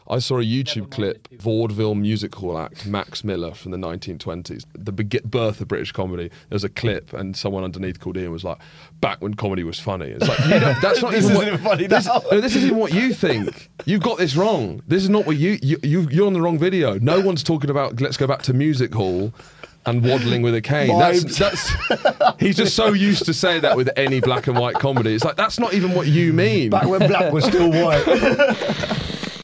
I saw a YouTube clip, vaudeville music hall act Max Miller from the 1920s, the birth of British comedy. There was a clip, and someone underneath called in and was like, "Back when comedy was funny." It's like, that's not even what, funny now. this isn't what you think. You've got this wrong. This is not what you're on the wrong video. No one's talking about let's go back to music hall and waddling with a cane. That's he's just so used to say that with any black and white comedy. It's like, that's not even what you mean. Back when black was still white.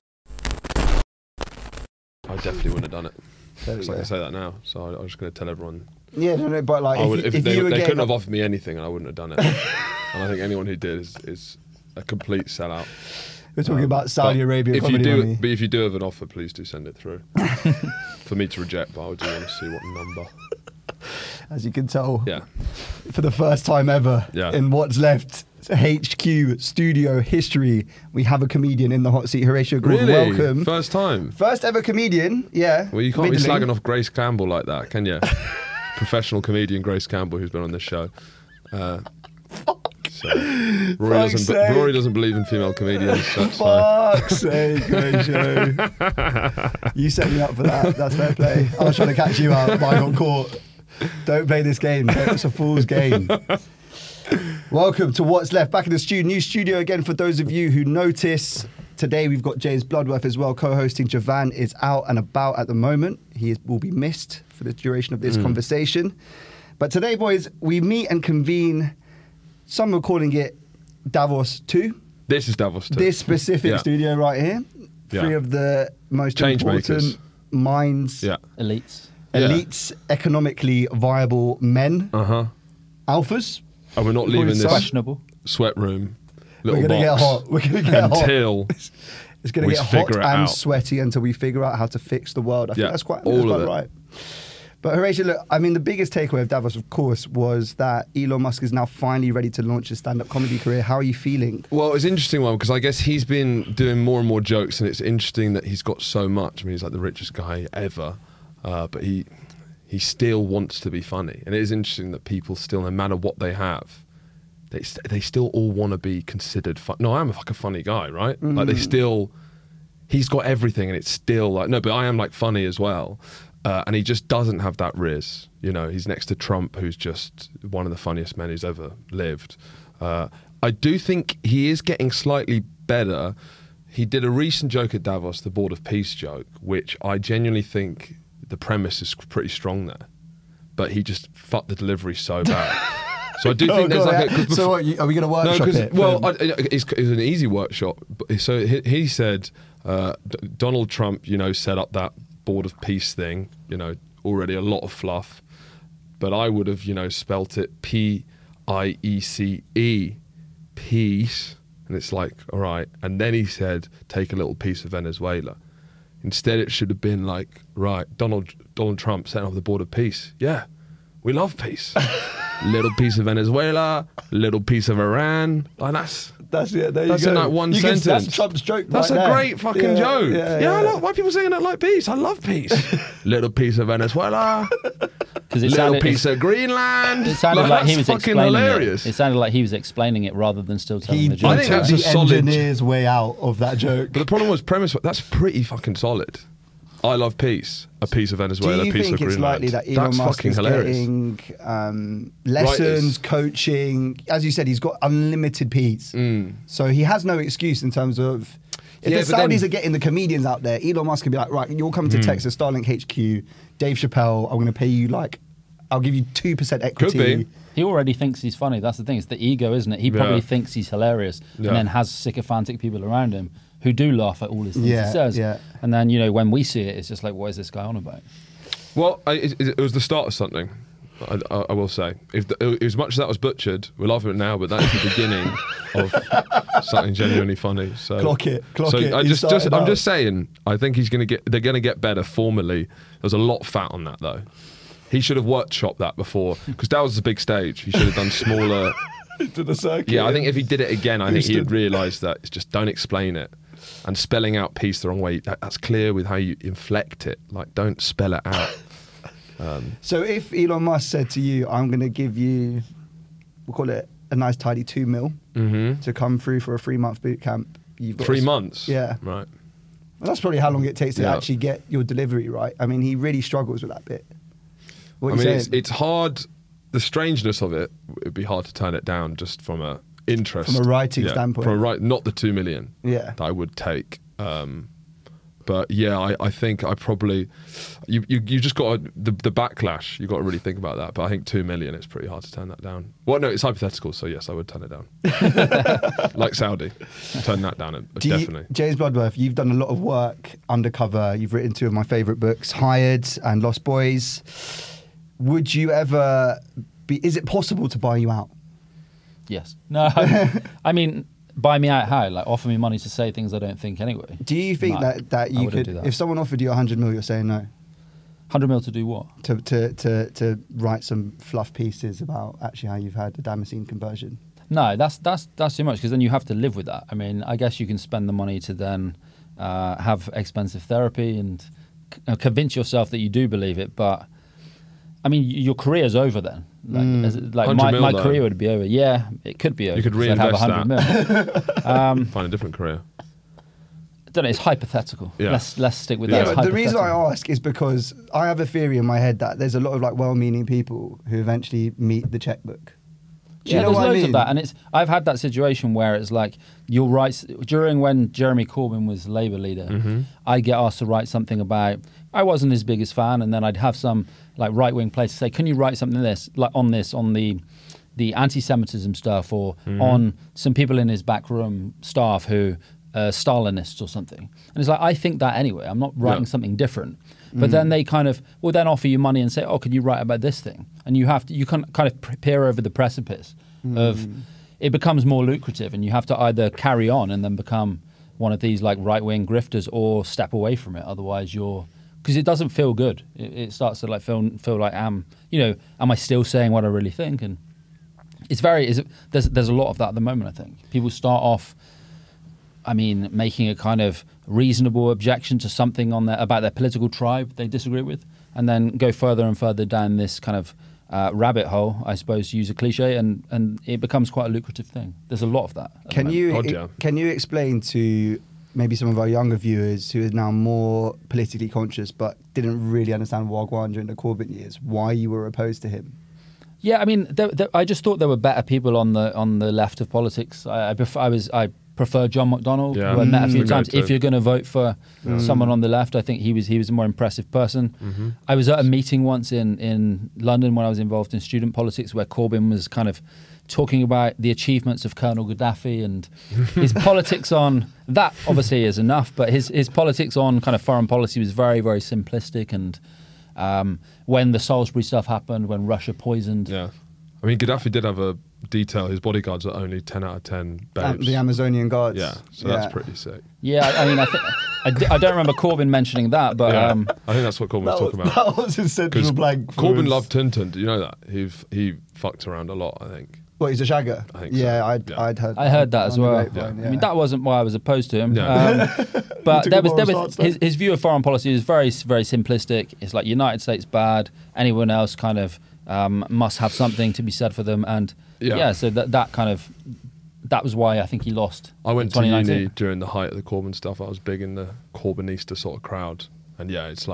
I definitely wouldn't have done it. Because I can say that now, so I'm just going to tell everyone. Yeah, no, but like, if they couldn't have offered me anything, and I wouldn't have done it. And I think anyone who did is a complete sellout. We're talking about Saudi Arabia comedy money. But if you do have an offer, please do send it through. For me to reject, but I do want to see what number. As you can tell, yeah, for the first time ever in What's Left HQ studio history, we have a comedian in the hot seat. Horatio Gordon, really? Welcome. First time? First ever comedian, yeah. Well, you can't be slagging off Grace Campbell like that, can you? Professional comedian Grace Campbell, who's been on this show. So Rory doesn't believe in female comedians. So that's Fuck's sake, Horatio. You set me up for that. That's fair play. I was trying to catch you out, but I got caught. Don't play this game. It's a fool's game. Welcome to What's Left. Back in the new studio again for those of you who notice. Today we've got James Bloodworth as well co-hosting. Javan is out and about at the moment. He will be missed for the duration of this conversation. But today, boys, we meet and convene. Some are calling it Davos 2. This is Davos 2. This specific studio right here. Three of the most important minds. Elites, economically viable men. Alphas. And we're not leaving this questionable sweat room. We're going to get hot. We're going to get hot. Until it's going to get hot and sweaty until we figure out how to fix the world. I think that's quite right. But Horatio, look, I mean, the biggest takeaway of Davos, of course, was that Elon Musk is now finally ready to launch his stand-up comedy career. How are you feeling? Well, it's an interesting one because I guess he's been doing more and more jokes, and it's interesting that he's got so much. I mean, he's like the richest guy ever, but he still wants to be funny. And it is interesting that people still, no matter what they have, they still all want to be considered fun. No, I'm like a funny guy, right? Like he's got everything, and it's still like, no, but I am like funny as well. And he just doesn't have that riz. You know, he's next to Trump, who's just one of the funniest men who's ever lived. I do think he is getting slightly better. He did a recent joke at Davos, the Board of Peace joke, which I genuinely think the premise is pretty strong there. But he just fucked the delivery so bad. So I do think there's like a... So what, are we going to workshop it? Well, it's an easy workshop. So he said Donald Trump, set up that Board of Peace thing, already a lot of fluff, but I would have, spelt it P-I-E-C-E, peace, and it's like, all right. And then he said, take a little piece of Venezuela. Instead, it should have been like, right, Donald Trump setting up the Board of Peace. Yeah, we love peace. Little piece of Venezuela, little piece of Iran. Like that's it. There you that's go. In that one sentence. That's Trump's joke. That's right a there. great fucking joke. Yeah. I love, why are people saying it like peace? I love peace. Little piece of Venezuela. Little piece of Greenland. It sounded like he was fucking explaining hilarious. It sounded like he was explaining it rather than still telling the joke. I think that's a solid engineer's way out of that joke. But the problem was that's pretty fucking solid. I love peace. A piece of Venezuela, a piece of Greenland. Do you think it's likely that Elon Musk is getting lessons, coaching? As you said, he's got unlimited peace. So he has no excuse in terms of... If the Saudis are getting the comedians out there, Elon Musk can be like, right, you're coming to Texas, Starlink HQ, Dave Chappelle, I'm going to pay you I'll give you 2% equity. Could be. He already thinks he's funny. That's the thing. It's the ego, isn't it? He probably thinks he's hilarious and then has sycophantic people around him who do laugh at all his things he says. And then, when we see it, it's just like, what is this guy on about? Well, it was the start of something, I will say. As much as that was butchered, we're laughing at it now, but that is the beginning of something genuinely funny. So Clock it. I'm just saying, I think they're going to get better formally. There's a lot of fat on that, though. He should have workshopped that before, because that was a big stage. He should have done smaller... to the circuit. Yeah, I think if he did it again, I think he'd realise that it's just don't explain it. And spelling out peace the wrong way, that's clear with how you inflect it. Like, don't spell it out. So if Elon Musk said to you, I'm going to give you, we'll call it a nice tidy 2 mil to come through for a 3-month boot camp. You've got 3 months? Yeah. Right. Well, that's probably how long it takes to actually get your delivery right. I mean, he really struggles with that bit. What are you saying? It's hard. The strangeness of it would be hard to turn it down just from a interest, from a writing standpoint. Not the 2 million. That I would take. But yeah, I think I probably you just got the backlash. You got to really think about that. But I think 2 million, it's pretty hard to turn that down. Well, no, it's hypothetical. So yes, I would turn it down. Like Saudi, turn that down definitely. James Bloodworth, you've done a lot of work undercover. You've written 2 of my favourite books, Hired and Lost Boys. Would you ever be? Is it possible to buy you out? Yes. No. I mean. Buy me out how? Like offer me money to say things I don't think anyway. Do you think that you could, if someone offered you 100 mil, you're saying no? 100 mil to do what? To write some fluff pieces about actually how you've had the Damascene conversion. No, that's too much because then you have to live with that. I mean, I guess you can spend the money to then have expensive therapy and convince yourself that you do believe it, but I mean, your career's over then. Like my career would be over. Yeah, it could be over. You could reinvest that. Find a different career. I don't know. It's hypothetical. Yeah. Let's stick with that. Yeah, but the reason I ask is because I have a theory in my head that there's a lot of like well-meaning people who eventually meet the checkbook. Do you know what I mean? Of that, and I've had that situation where it's like you'll write during when Jeremy Corbyn was Labour leader. I get asked to write something about. I wasn't his biggest fan, and then I'd have some like right-wing place to say, "Can you write something on the anti-Semitism stuff, or on some people in his backroom staff who are Stalinists or something?" And it's like I think that anyway. I'm not writing something different. But then they kind of will then offer you money and say, "Oh, could you write about this thing?" And you can kind of peer over the precipice of it becomes more lucrative, and you have to either carry on and then become one of these like right-wing grifters, or step away from it. Otherwise, because it doesn't feel good. It starts to like feel like am I still saying what I really think? And there's a lot of that at the moment. I think people start off. I mean, making a kind of reasonable objection to something about their political tribe they disagree with, and then go further and further down this kind of rabbit hole, I suppose, to use a cliche, and it becomes quite a lucrative thing. There's a lot of that. Can you explain to maybe some of our younger viewers who are now more politically conscious but didn't really understand Wagwan during the Corbyn years, why you were opposed to him? Yeah, I mean, I just thought there were better people on the left of politics. I prefer John McDonnell, who I met a few times. If you're going to vote for someone on the left, I think he was a more impressive person. I was at a meeting once in London when I was involved in student politics, where Corbyn was kind of talking about the achievements of Colonel Gaddafi and his politics on that. Obviously, is enough, but his politics on kind of foreign policy was very, very simplistic. And when the Salisbury stuff happened, when Russia poisoned, I mean, Gaddafi did have a detail. His bodyguards are only 10 out of 10 babes. The Amazonian guards. Yeah, so that's pretty sick. Yeah, I mean, I don't remember Corbyn mentioning that, but I think that's what Corbyn was talking about. That was his central blank. Corbyn loved Tintin. Do you know that? He fucked around a lot, I think. What, he's a shagger? I think so. Yeah, I'd heard. I heard that as well. I mean, that wasn't why I was opposed to him. But there was his view of foreign policy is very, very simplistic. It's like United States bad, anyone else kind of must have something to be said for them, and so that was why I think he lost. I went to uni during the height of the Corbyn stuff. I was big in the Corbynista sort of crowd, and it's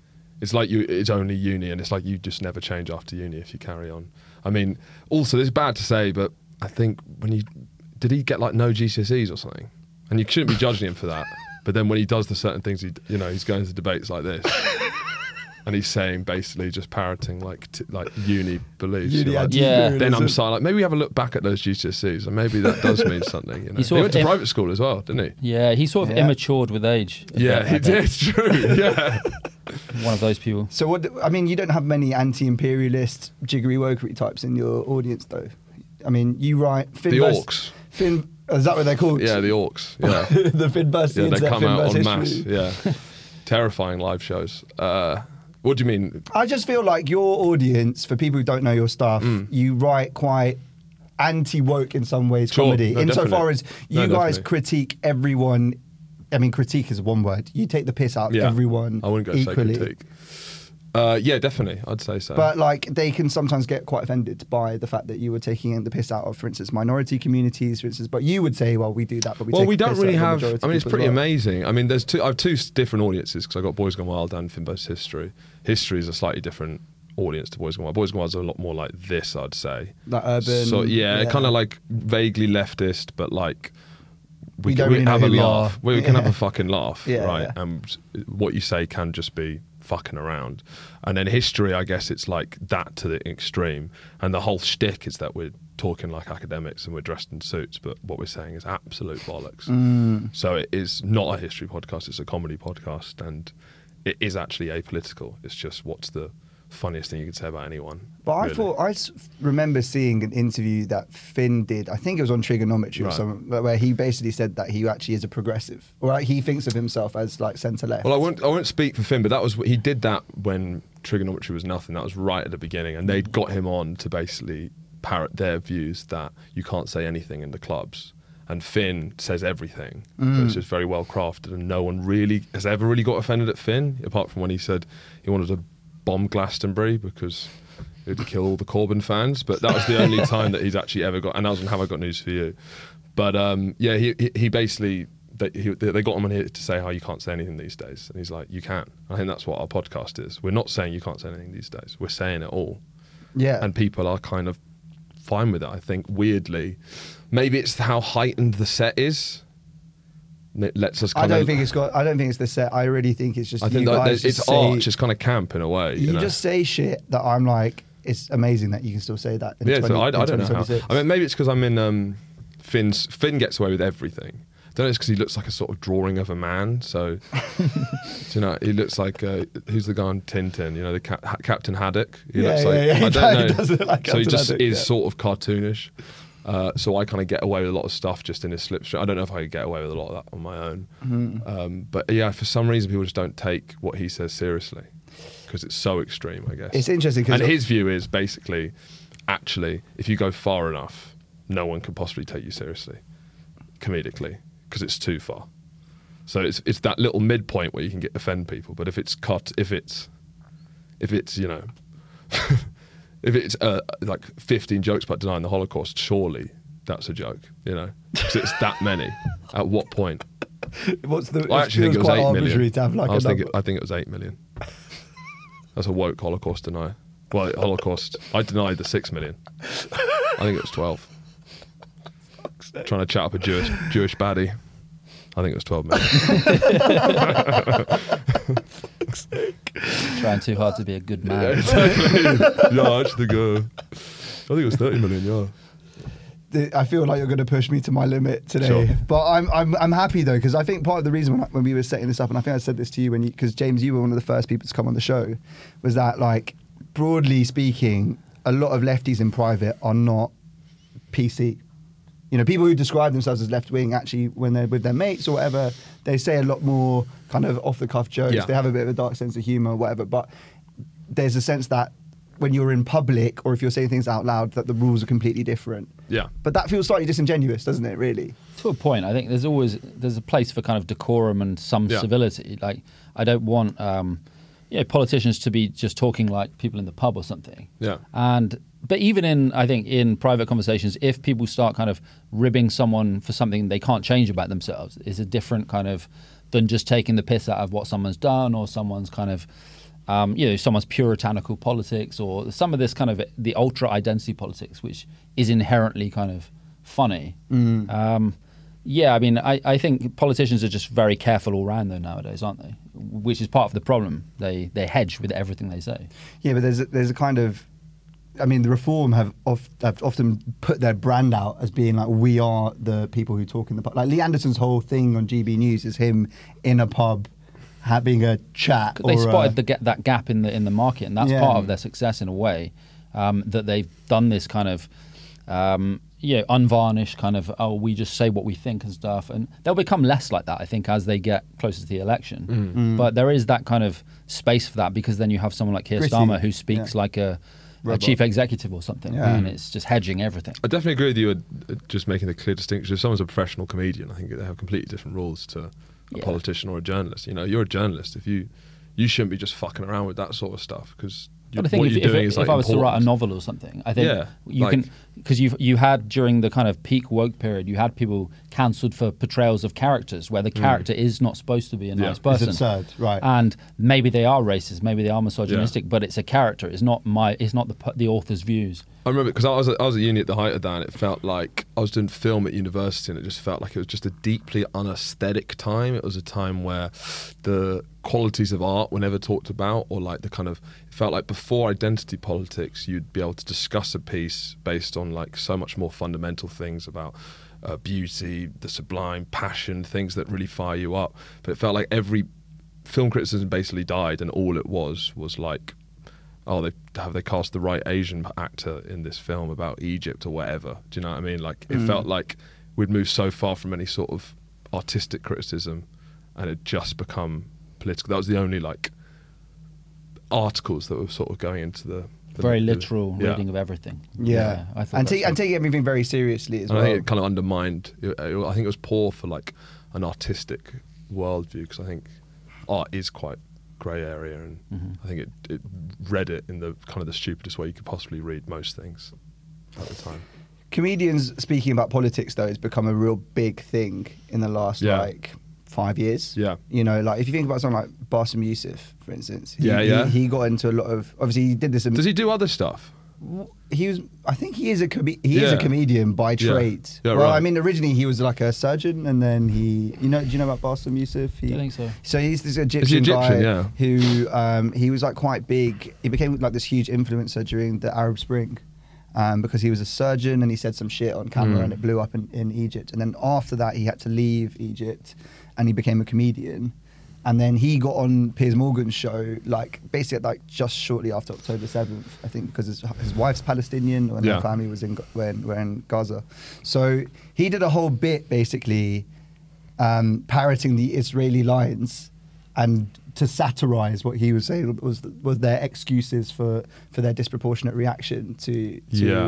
only uni, and it's like you just never change after uni if you carry on. I mean, also it's bad to say, but I think did he get like no GCSEs or something? And you shouldn't be judging him for that. But then when he does the certain things, he's going to debates like this. And he's saying basically just parroting like uni beliefs. Then I'm like, maybe we have a look back at those GCSEs, and maybe that does mean something. He went to private school as well, didn't he? Yeah, he sort of immatured with age. Yeah, he did. It's true. Yeah, one of those people. So you don't have many anti-imperialist, jiggery wokery types in your audience, though. I mean, you write the orcs. Is that what they're called? Yeah, the orcs. Yeah, the Finverse. Yeah, they come out en masse. Yeah, terrifying live shows. What do you mean? I just feel like your audience, for people who don't know your stuff, you write quite anti-woke in some ways, comedy. Insofar as you guys critique everyone. I mean, critique is one word. You take the piss out of everyone I wouldn't go equally. say critique. Yeah, definitely. I'd say so. But like, they can sometimes get quite offended by the fact that you were taking the piss out of, for instance, minority communities, for instance. But you would say, well, we do that, but we well, take we the don't piss really out of the have. majority I mean, it's people pretty as well. amazing. I mean, I have two different audiences because I got Boys Gone Wild and Finbo's History. History is a slightly different audience to Boys Gone Wild. Boys Gone Wild is a lot more like this, I'd say. Like urban. So yeah. Kind of like vaguely leftist, but like We don't really know have who a we laugh. are. We can have Yeah. a fucking laugh, Yeah, right? yeah. And what you say can just be fucking around. And then History, I guess it's like that to the extreme. And the whole shtick is that we're talking like academics and we're dressed in suits, but what we're saying is absolute bollocks. So it is not a history podcast, it's a comedy podcast, and it is actually apolitical. It's just what's the funniest thing you could say about anyone. But I really. thought remember seeing an interview that Finn did. I think it was on Trigonometry or Right. something, where he basically said that he actually is a progressive, or like he thinks of himself as like centre left. Well, I won't speak for Finn, but that was he did that when Trigonometry was nothing. That was right at the beginning, and they'd got him on to basically parrot their views that you can't say anything in the clubs. And Finn says everything, but it's just very well crafted, and no one really has ever really got offended at Finn, apart from when he said he wanted to bomb Glastonbury because it would kill all the Corbyn fans. But that was the only time that he's actually ever got. And that was on Have I Got News For You. But yeah, he basically they got him on here to say how you can't say anything these days, and he's like, you can. I think that's what our podcast is. We're not saying you can't say anything these days. We're saying it all, yeah, and people are kind of fine with it. I think weirdly, maybe it's how heightened the set is. It lets us. I don't think it's the set. I really think it's just. I think you that guys it's just art. say- It's kind of camp in a way. You know? just say shit that I'm like. It's amazing that you can still say that. In Yeah, 20, so I in don't know how. 2026. I mean, maybe it's because I'm in Finn gets away with everything. I don't know, it's because he looks like a sort of drawing of a man. So, you know, he looks like who's the guy on Tintin? You know, the Captain Haddock. He Yeah, looks yeah, like yeah. I don't know. He does look like so he Captain just Haddock, is yeah. sort of cartoonish. So I kind of get away with a lot of stuff just in his slipstream. I don't know if I could get away with a lot of that on my own. But yeah, for some reason people just don't take what he says seriously because it's so extreme, I guess. It's interesting because And his view is basically, actually, if you go far enough, no one can possibly take you seriously, comedically, because it's too far. So it's that little midpoint where you can offend people. But if it's you know, if it's like 15 jokes about denying the Holocaust, surely that's a joke, you know, because it's that many. At what point? what's the? I actually think it was quite 8 arbitrary million. to have like I think it was 8 million. That's a woke Holocaust denier. Well, Holocaust. I denied the 6 million. I think it was 12. Trying to chat up a Jewish baddie. I think it was 12 million. Trying too hard to be a good man. Yeah, exactly. Yeah, actually, I think it was 30 million. Yeah. I feel like you're going to push me to my limit today, Sure. but I'm happy though, because I think part of the reason when we were setting this up, and I think I said this to you because James, you were one of the first people to come on the show, was that like broadly speaking, a lot of lefties in private are not PC. You know, people who describe themselves as left wing, actually, when they're with their mates or whatever, they say a lot more kind of off the cuff jokes. Yeah. They have a bit of a dark sense of humor, or whatever. But there's a sense that when you're in public or if you're saying things out loud, that the rules are completely different. Yeah. But that feels slightly disingenuous, doesn't it, really? To a point, I think there's a place for kind of decorum and some Yeah. civility. Like, I don't want politicians to be just talking like people in the pub or something. Yeah. But even in private conversations, if people start kind of ribbing someone for something they can't change about themselves, is a different kind of than just taking the piss out of what someone's done or someone's kind of someone's puritanical politics or some of this kind of the ultra identity politics, which is inherently kind of funny. Yeah, I mean, I think politicians are just very careful all round though nowadays, aren't they? Which is part of the problem. They hedge with everything they say. Yeah, but there's a kind of, I mean, the Reform have often put their brand out as being like, we are the people who talk in the pub. Like Lee Anderson's whole thing on GB News is him in a pub having a chat. They spotted that gap in the market, and that's Yeah. part of their success in a way. That they've done this kind of unvarnished kind of, we just say what we think and stuff, and they'll become less like that, I think, as they get closer to the election. But there is that kind of space for that, because then you have someone like Keir Gritty, Starmer who speaks like a Robot. chief executive or something, Yeah. and it's just hedging everything. I definitely agree with you just making the clear distinction. If someone's a professional comedian, I think they have completely different rules to a Yeah. politician or a journalist. You know, you're a journalist. If you you shouldn't be just fucking around with that sort of stuff because but I think if I was to write a novel or something, I think you can, because you had during the kind of peak woke period, you had people cancelled for portrayals of characters where the character is not supposed to be a nice person. It's absurd, right? And maybe they are racist, maybe they are misogynistic, but it's a character. It's not the author's views. I remember because I was at uni at the height of that, and it felt like I was doing film at university, and it just felt like it was just a deeply unaesthetic time. It was a time where the qualities of art were never talked about, or like the kind of, it felt like before identity politics, you'd be able to discuss a piece based on like so much more fundamental things about beauty, the sublime, passion, things that really fire you up. But it felt like every film criticism basically died, and all it was like, oh, they cast the right Asian actor in this film about Egypt or whatever. Do you know what I mean? Like, it felt like we'd moved so far from any sort of artistic criticism, and it just become political. That was the only like articles that were sort of going into the very literal reading of everything. Yeah, I thought and taking everything very seriously as well. I think it kind of undermined. I think it was poor for like an artistic worldview, because I think art is quite grey area, and I think it read it in the kind of the stupidest way you could possibly read most things at the time. Comedians speaking about politics, though, has become a real big thing in the last like 5 years. Yeah, you know, like if you think about someone like Bassem Youssef, for instance, he got into a lot of, obviously he did this. Does he do other stuff? I think he is a comedian by trade. Yeah, well, right. I mean, originally he was like a surgeon, and then do you know about Bassem Youssef? I think so. So he's this Egyptian guy who he was like quite big. He became like this huge influencer during the Arab Spring. Because he was a surgeon and he said some shit on camera and it blew up in Egypt. And then after that, he had to leave Egypt and he became a comedian. And then he got on Piers Morgan's show, like basically like just shortly after October 7th, I think, because his wife's Palestinian and her family was were in Gaza. So he did a whole bit basically parroting the Israeli lines and to satirize what he was saying was their excuses for their disproportionate reaction to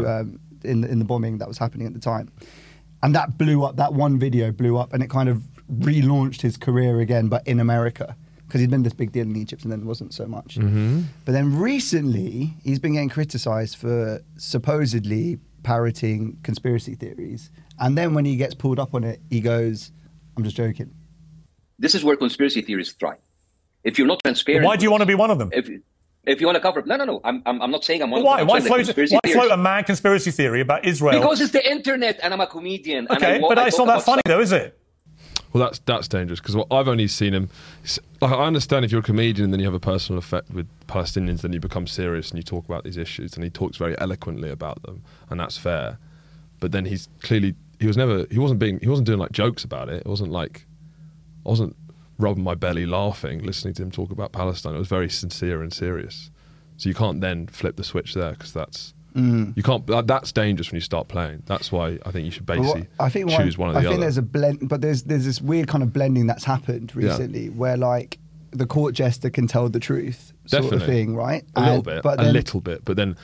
in the bombing that was happening at the time. And that blew up, that one video blew up, and it kind of relaunched his career again, but in America, because he'd been this big deal in Egypt and then wasn't so much. But then recently, he's been getting criticized for supposedly parroting conspiracy theories. And then when he gets pulled up on it, he goes, I'm just joking. This is where conspiracy theories thrive. If you're not transparent... Why do you want to be one of them? If you want to cover... No. I'm not saying I'm one of them. Why float a mad conspiracy theory about Israel? Because it's the internet and I'm a comedian. Okay, but it's not that funny though, is it? Well, that's dangerous, because I've only seen him... Like, I understand if you're a comedian and then you have a personal effect with Palestinians, then you become serious and you talk about these issues, and he talks very eloquently about them, and that's fair. But then he's clearly... He wasn't doing like jokes about it. It wasn't like... I wasn't rubbing my belly laughing listening to him talk about Palestine. It was very sincere and serious. So you can't then flip the switch there, because that's you can't. That's dangerous when you start playing. That's why I think you should basically choose one or the other. I think there's a blend, but there's this weird kind of blending that's happened recently where like the court jester can tell the truth, sort of thing, right? A little bit, but then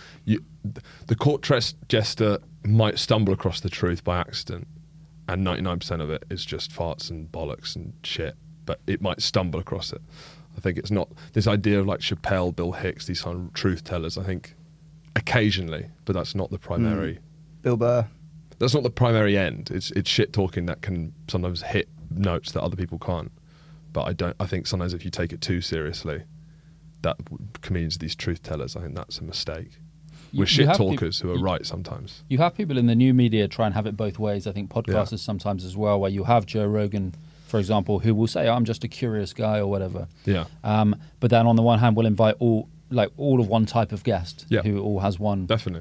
the court jester might stumble across the truth by accident, and 99% of it is just farts and bollocks and shit. But it might stumble across it. I think it's not this idea of like Chappelle, Bill Hicks, these kind of truth tellers. I think occasionally, but that's not the primary. Bill Burr. That's not the primary end. It's shit talking that can sometimes hit notes that other people can't. But I think sometimes if you take it too seriously, that comedians, these truth tellers, I think that's a mistake. We're shit talkers who are right sometimes. You have people in the new media try and have it both ways. I think podcasters sometimes as well, where you have Joe Rogan, for example, who will say, I'm just a curious guy or whatever. Yeah. But then on the one hand, we'll invite all of one type of guest who all have one kind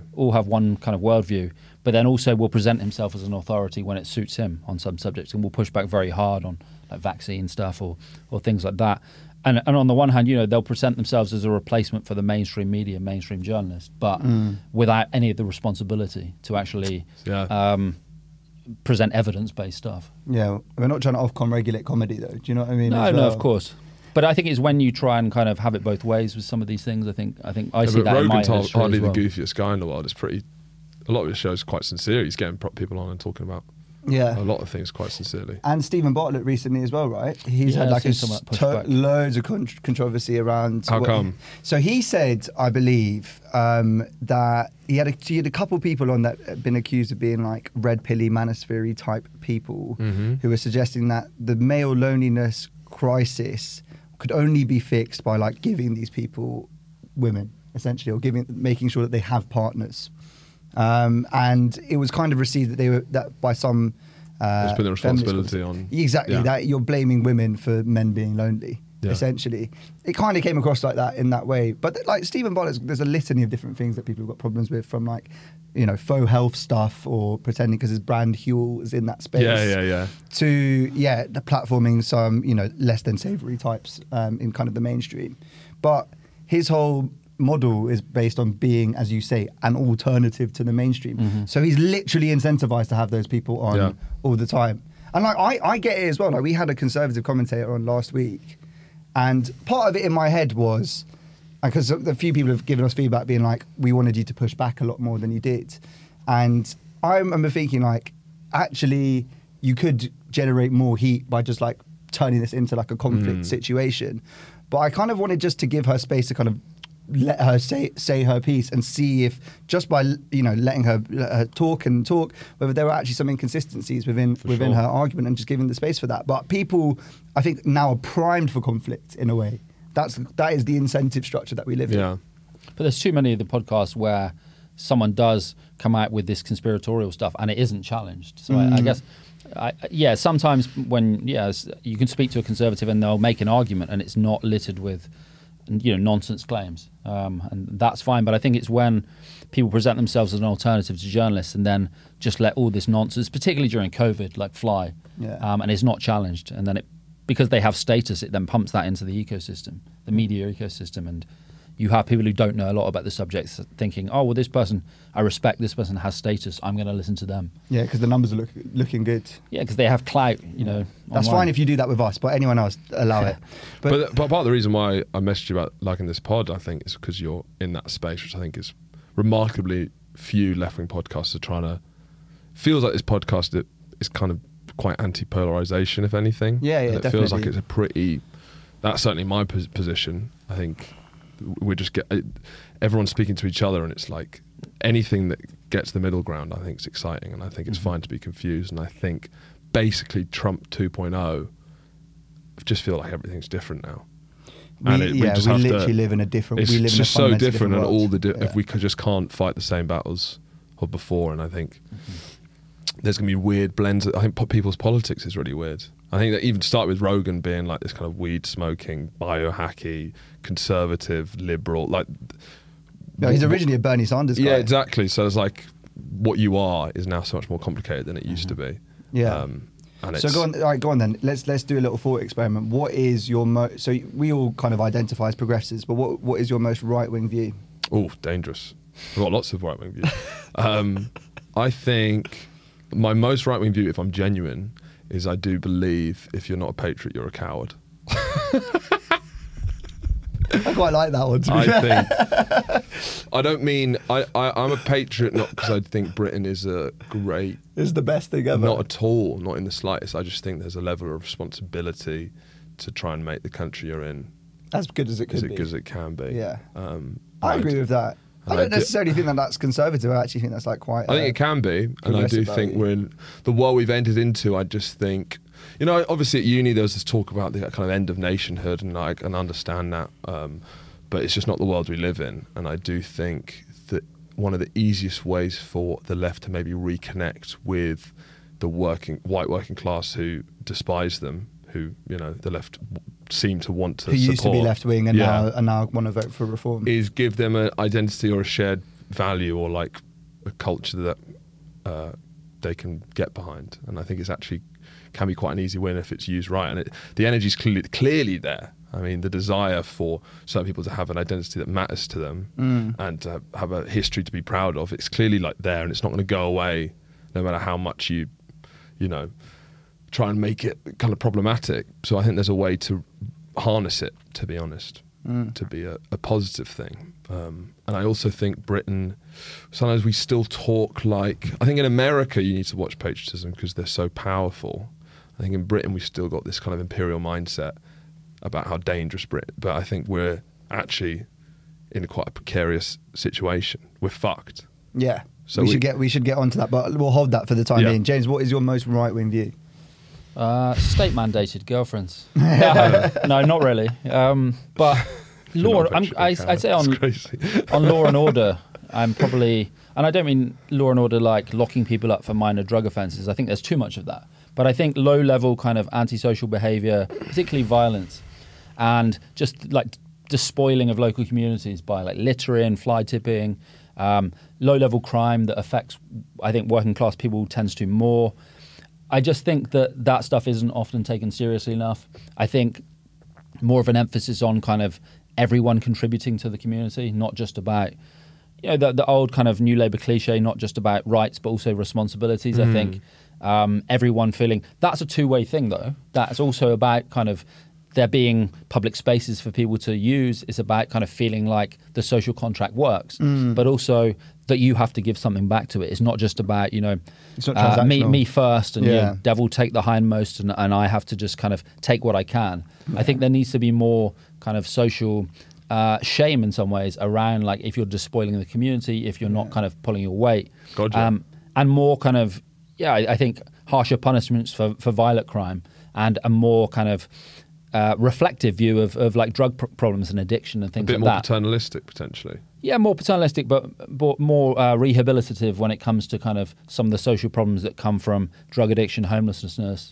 of worldview. But then also will present himself as an authority when it suits him on some subjects, and will push back very hard on like vaccine stuff or things like that. And on the one hand, they'll present themselves as a replacement for the mainstream media, mainstream journalists, but without any of the responsibility to actually present evidence-based stuff. Yeah, we're not trying to Ofcom regulate comedy, though. Do you know what I mean? No, of course. But I think it's when you try and kind of have it both ways with some of these things. I think I see that in my industry Rogan's hardly as well. the goofiest guy in the world. It's a lot of his shows quite sincere. He's getting people on and talking about Yeah. a lot of things quite sincerely. And Stephen Bartlett recently as well, right? He's Yeah, had I've like seen some of that pushback. loads of controversy around. How come? So he said, I believe, that he had a couple people on that had been accused of being like red pilly manosphere type people who were suggesting that the male loneliness crisis could only be fixed by like giving these people women, essentially, or making sure that they have partners. And it was kind of received that by some There's been a feminist responsibility groups. on Exactly, that you're blaming women for men being lonely. Yeah. Essentially, it kind of came across like that in that way. But like Stephen Bartlett, there's a litany of different things that people have got problems with, from like, you know, faux health stuff or pretending because his brand Huel is in that space. Yeah. To the platforming some, you know, less than savoury types in kind of the mainstream. But his whole model is based on being, as you say, an alternative to the mainstream. So he's literally incentivized to have those people on all the time. And like I get it as well. Like, we had a Conservative commentator on last week, and part of it in my head was, because a few people have given us feedback being like, we wanted you to push back a lot more than you did. And I remember thinking, like, actually, you could generate more heat by just like turning this into like a conflict situation. But I kind of wanted just to give her space to kind of let her say her piece and see if, just by, you know, letting her talk, whether there were actually some inconsistencies within her argument, and just giving the space for that. But people, I think, now are primed for conflict in a way. That is the incentive structure that we live in. Yeah. But there's too many of the podcasts where someone does come out with this conspiratorial stuff and it isn't challenged. So I guess, sometimes when, you can speak to a Conservative and they'll make an argument and it's not littered with, you know, nonsense claims, and that's fine. But I think it's when people present themselves as an alternative to journalists and then just let all this nonsense, particularly during COVID, like fly, and it's not challenged, and then because they have status, it then pumps that into the ecosystem, the media ecosystem, and you have people who don't know a lot about the subjects thinking, oh, well, this person, I respect, this person has status, I'm going to listen to them. Yeah, because the numbers are looking good. Yeah, because they have clout, you know. That's online. fine if you do that with us, but anyone else, allow it. But part of the reason why I messaged you about liking this pod, I think, is because you're in that space, which I think is remarkably few left-wing podcasts are trying to. Feels like this podcast is kind of quite anti-polarization, if anything. Yeah, and it definitely. feels like it's a pretty. That's certainly my position. I think we just everyone's speaking to each other, and it's like anything that gets the middle ground, I think, is exciting, and I think it's fine to be confused. And I think basically Trump 2.0, I just feel like everything's different now. We literally live in a different. It's we live just in a so different, and world. all if we just can't fight the same battles of before, and I think there's going to be weird blends. I think people's politics is really weird. I think that even start with Rogan being like this kind of weed smoking, biohacky, conservative, liberal, like. No, he's originally a Bernie Sanders guy. Yeah, exactly. So it's like what you are is now so much more complicated than it used to be. Yeah. And so go on then. Let's do a little thought experiment. What is your so we all kind of identify as progressives, but what is your most right wing view? Oh, dangerous. I've got lots of right wing views. I think my most right wing view, if I'm genuine, is I do believe if you're not a patriot, you're a coward. I quite like that one. I don't mean I'm a patriot not because I think Britain is a great. It's the best thing ever. Not at all, not in the slightest. I just think there's a level of responsibility to try and make the country you're in as good as it could be. As good as it can be. Yeah. I agree with that. I don't necessarily think that that's conservative. I actually think that's like quite. I think it can be, and I do think we're in the world we've entered into. I just think, you know, obviously at uni there was this talk about the kind of end of nationhood, and I can understand that, but it's just not the world we live in. And I do think that one of the easiest ways for the left to maybe reconnect with the white working class who despise them, who, you know, the left seem to want to support. Who used to be left wing and now want to vote for reform. Is give them an identity or a shared value or like a culture that they can get behind. And I think it's actually can be quite an easy win if it's used right. And the energy is clearly there. I mean, the desire for certain people to have an identity that matters to them and to have a history to be proud of, it's clearly like there, and it's not going to go away no matter how much you know, try and make it kind of problematic. So I think there's a way to harness it, to be honest. to be a positive thing. And I also think Britain, sometimes we still talk like, I think in America you need to watch patriotism because they're so powerful. I think in Britain we've still got this kind of imperial mindset about how dangerous Britain, but I think we're actually in quite a precarious situation. We're fucked. Yeah. So we should get onto that, but we'll hold that for the time being. James, what is your most right-wing view? State mandated girlfriends. No, not really. But law, I'd say on Law and Order, I'm probably, and I don't mean Law and Order like locking people up for minor drug offences. I think there's too much of that. But I think low-level kind of antisocial behaviour, particularly violence, and just like despoiling of local communities by like littering, fly tipping, low-level crime that affects, I think, working-class people tends to more. I just think that stuff isn't often taken seriously enough. I think more of an emphasis on kind of everyone contributing to the community, not just about, you know, the old kind of New Labour cliche, not just about rights but also responsibilities. I think everyone feeling that's a two-way thing, though. That's also about kind of there being public spaces for people to use. It's about kind of feeling like the social contract works, but also that you have to give something back to it. It's not just about, you know, it's not transactional. me first and you know, devil take the hindmost and I have to just kind of take what I can. I think there needs to be more kind of social shame in some ways around like if you're despoiling the community, if you're not kind of pulling your weight. Gotcha. And more kind of, I think harsher punishments for violent crime and a more kind of reflective view of like drug problems and addiction and things like that. A bit more paternalistic, potentially. Yeah, more paternalistic, but more rehabilitative when it comes to kind of some of the social problems that come from drug addiction, homelessness.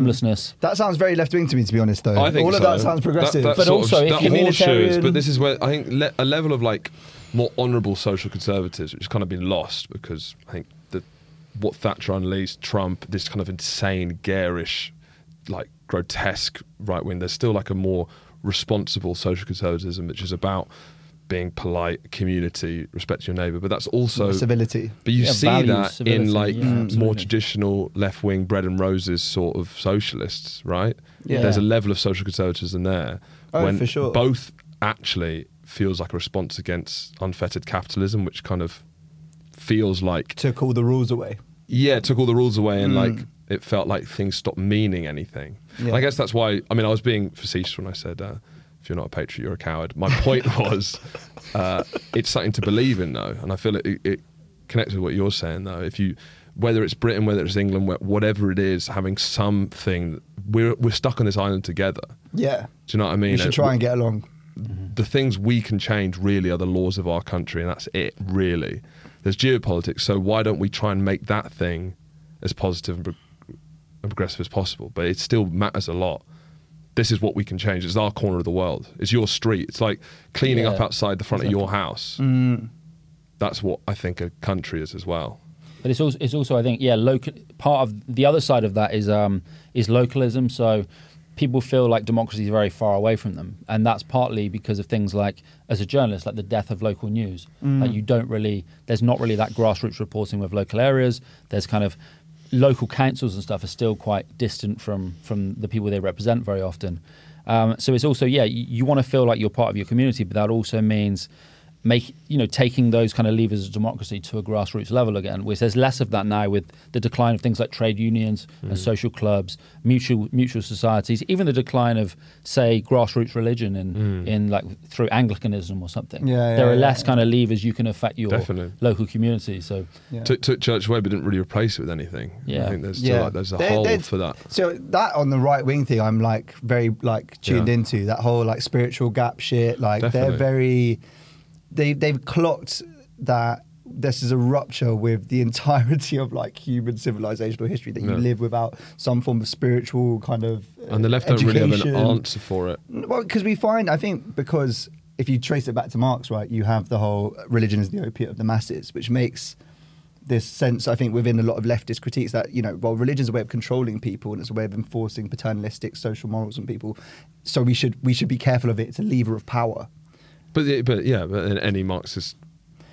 That sounds very left-wing to me, to be honest, though. I think all of that sounds progressive. But also, if communitarian... But this is where I think a level of like more honourable social conservatives, which has kind of been lost because I think that what Thatcher unleashed, Trump, this kind of insane, garish, like grotesque right wing. There's still like a more responsible social conservatism, which is about being polite, community, respect your neighbour. But that's also civility. But you see values, that in like absolutely. more traditional left wing bread and roses sort of socialists, right? Yeah. There's a level of social conservatism there when for sure. both actually feels like a response against unfettered capitalism, which kind of feels like took all the rules away. Yeah, it took all the rules away and like it felt like things stopped meaning anything. Yeah. And I guess that's why, I mean, I was being facetious when I said, if you're not a patriot, you're a coward. My point was, it's something to believe in, though. And I feel it connects with what you're saying, though. If you, whether it's Britain, whether it's England, whatever it is, having something, we're stuck on this island together. Yeah. Do you know what I mean? We should try and get along. The things we can change really are the laws of our country, and that's it, really. There's geopolitics, so why don't we try and make that thing as positive and progressive as possible? But it still matters a lot. This is what we can change. It's our corner of the world. It's your street. It's like cleaning up outside the front of your house. That's what I think a country is as well. But it's also I think, local. Part of the other side of that is localism. So people feel like democracy is very far away from them, and that's partly because of things like, as a journalist, like the death of local news. Like there's not really that grassroots reporting with local areas. There's kind of local councils and stuff are still quite distant from the people they represent very often. So it's also, you want to feel like you're part of your community, but that also means taking those kind of levers of democracy to a grassroots level again, which there's less of that now with the decline of things like trade unions and social clubs, mutual societies, even the decline of, say, grassroots religion in like through Anglicanism or something. There are less kind of levers you can affect your local community. So took church away, but didn't really replace it with anything. I think there's still there's a hole for that. So that on the right wing thing, I'm like very like tuned into that whole like spiritual gap shit. Like they're very. They've clocked that this is a rupture with the entirety of like human civilizational history, that you live without some form of spiritual kind of and the left education. don't really have an answer for it. Well, because because if you trace it back to Marx, right, you have the whole religion is the opiate of the masses, which makes this sense, I think, within a lot of leftist critiques that, religion is a way of controlling people and it's a way of enforcing paternalistic social morals on people. So we should be careful of it. It's a lever of power. But in any Marxist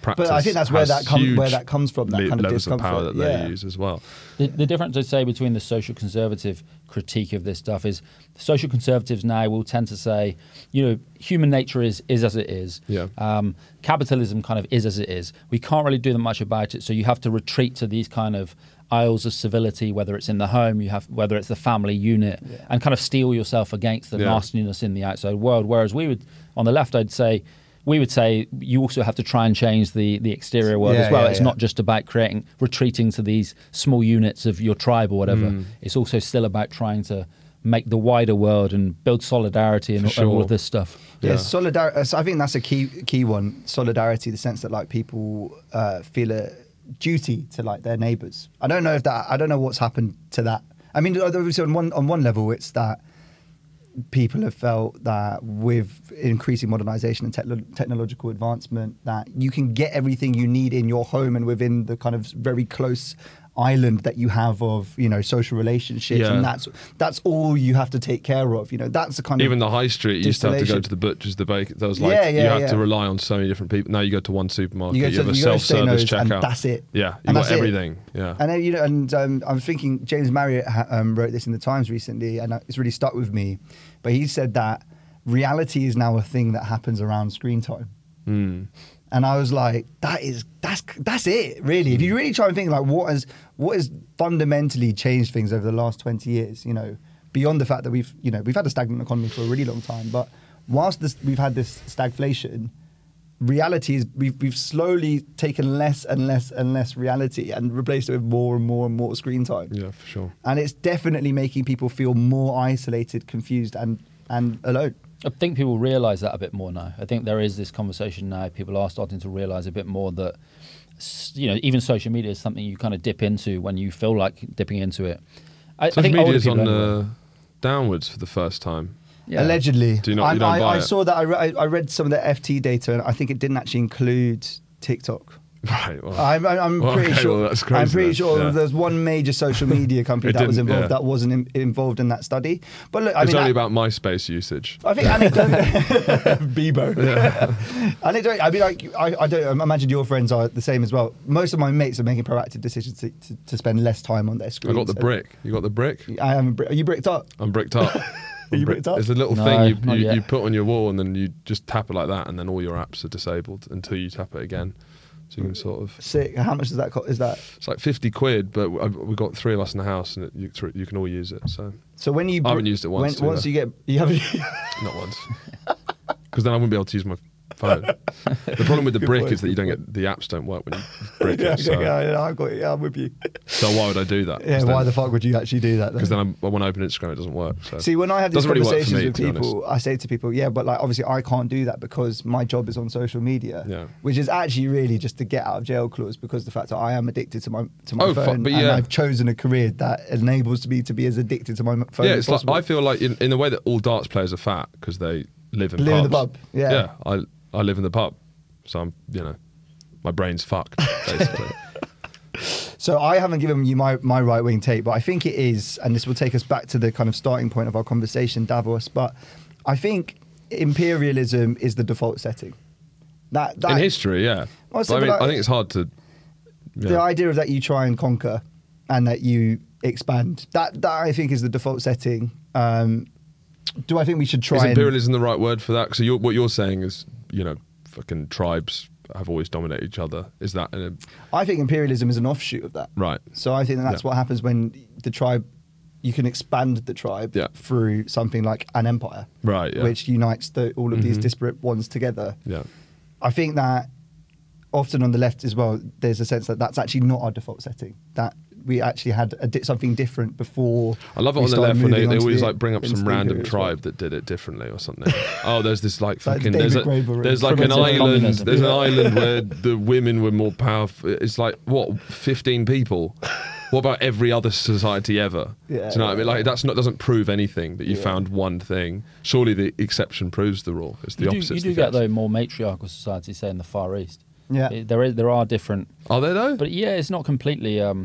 practice. But I think that's where has that comes from. That kind of levels of discomfort. power that they use as well. The difference I'd say between the social conservative critique of this stuff is social conservatives now will tend to say, human nature is as it is. Yeah. Capitalism kind of is as it is. We can't really do that much about it, so you have to retreat to these kind of aisles of civility, whether it's in the home, whether it's the family unit, and kind of steel yourself against the nastiness in the outside world. Whereas on the left, we would say you also have to try and change the exterior world as well. It's not just about retreating to these small units of your tribe or whatever. It's also still about trying to make the wider world and build solidarity and all of this stuff. Yeah, solidarity. So I think that's a key one. Solidarity, the sense that like people feel a duty to like their neighbours. I don't know what's happened to that. I mean, obviously on one level, it's that people have felt that with increasing modernisation and technological advancement, that you can get everything you need in your home and within the kind of very close island that you have of social relationships, and that's all you have to take care of. That's the kind of even the high street. You used to have to go to the butchers, the baker. There was you had to rely on so many different people. Now you go to one supermarket, you have a self-service checkout, and that's it. Yeah, you got everything. Yeah, and I'm thinking James Marriott wrote this in the Times recently, and it's really stuck with me. But he said that reality is now a thing that happens around screen time. And I was like, that's it, really. If you really try and think like what has fundamentally changed things over the last 20 years, beyond the fact that we've had a stagnant economy for a really long time, but whilst we've had this stagflation, reality is we've slowly taken less and less and less reality and replaced it with more and more and more screen time. Yeah, for sure. And it's definitely making people feel more isolated, confused, and alone. I think people realise that a bit more now. I think there is this conversation now. People are starting to realise a bit more that, even social media is something you kind of dip into when you feel like dipping into it. I think media is on the downwards for the first time. Yeah. Allegedly. Do you not? You don't buy I it? saw that. I read some of the FT data, and I think it didn't actually include TikTok. Right. Well, I'm pretty sure. Well, that's crazy. I'm pretty sure Yeah. there's one major social media company that was involved that wasn't involved in that study. But look, it's only about MySpace usage. I think Bebo. Anecdote. I mean, I don't imagine your friends are the same as well. Most of my mates are making proactive decisions to spend less time on their screens. I got the brick. You got the brick? I am. Are you bricked up? I'm bricked up. Are you bricked up? It's a little No, thing not yet. you put on your wall, and then you just tap it like that, and then all your apps are disabled until you tap it again. So you can sort of. Sick. How much does that cost? Is that? It's like 50 quid, but we've got three of us in the house, and you can all use it. So when you I haven't used it once. Once you haven't. Not once, because then I wouldn't be able to use my phone. The problem with the brick is that you don't get the apps don't work when you brick it. So, I got it. Yeah, I'm with you. so why would I do that? Yeah, why the fuck would you actually do that? Because then when I open Instagram, it doesn't work. So. See, when I have these Doesn't really work for conversations me, with to be people, I say to people, yeah, but like obviously I can't do that because my job is on social media, Yeah. which is actually really just to get out of jail clause because the fact that I am addicted to my phone, but and yeah. I've chosen a career that enables me to be as addicted to my phone Yeah, as it's like possible. I feel like in the way that all darts players are fat because they live in Live in the pubs. pub, yeah. I live in the pub, so I'm my brain's fucked basically. So I haven't given you my right-wing take, but I think it is, and this will take us back to the kind of starting point of our conversation, Davos, but I think imperialism is the default setting. That in history, yeah. Well, so But but I think it's hard to. the idea of that you try and conquer and that you expand, that I think is the default setting. Do I think we should try Is and... imperialism the right word for that? So what you're saying is, fucking tribes have always dominated each other. Is that I think imperialism is an offshoot of that. right? So I think that's what happens when the tribe, you can expand the tribe through something like an empire, Right, yeah. which unites all of these disparate ones together. Yeah. I think that often on the left as well, there's a sense that that's actually not our default setting. That we actually had something different before. I love it we on the started left when they moving onto always the- like bring up into some the random imperial tribe that did it differently or something. There's this like Like fucking David Graeber there's like an primitive island communism. there's an island where the women were more powerful. It's like what 15 people. What about every other society ever? Yeah, do you know what I mean? Like doesn't prove anything that you Yeah. found one thing. Surely the exception proves the rule. It's the opposite. You do get though more matriarchal societies, say in the Far East. Yeah. There are different, Are there though? but yeah, it's not completely.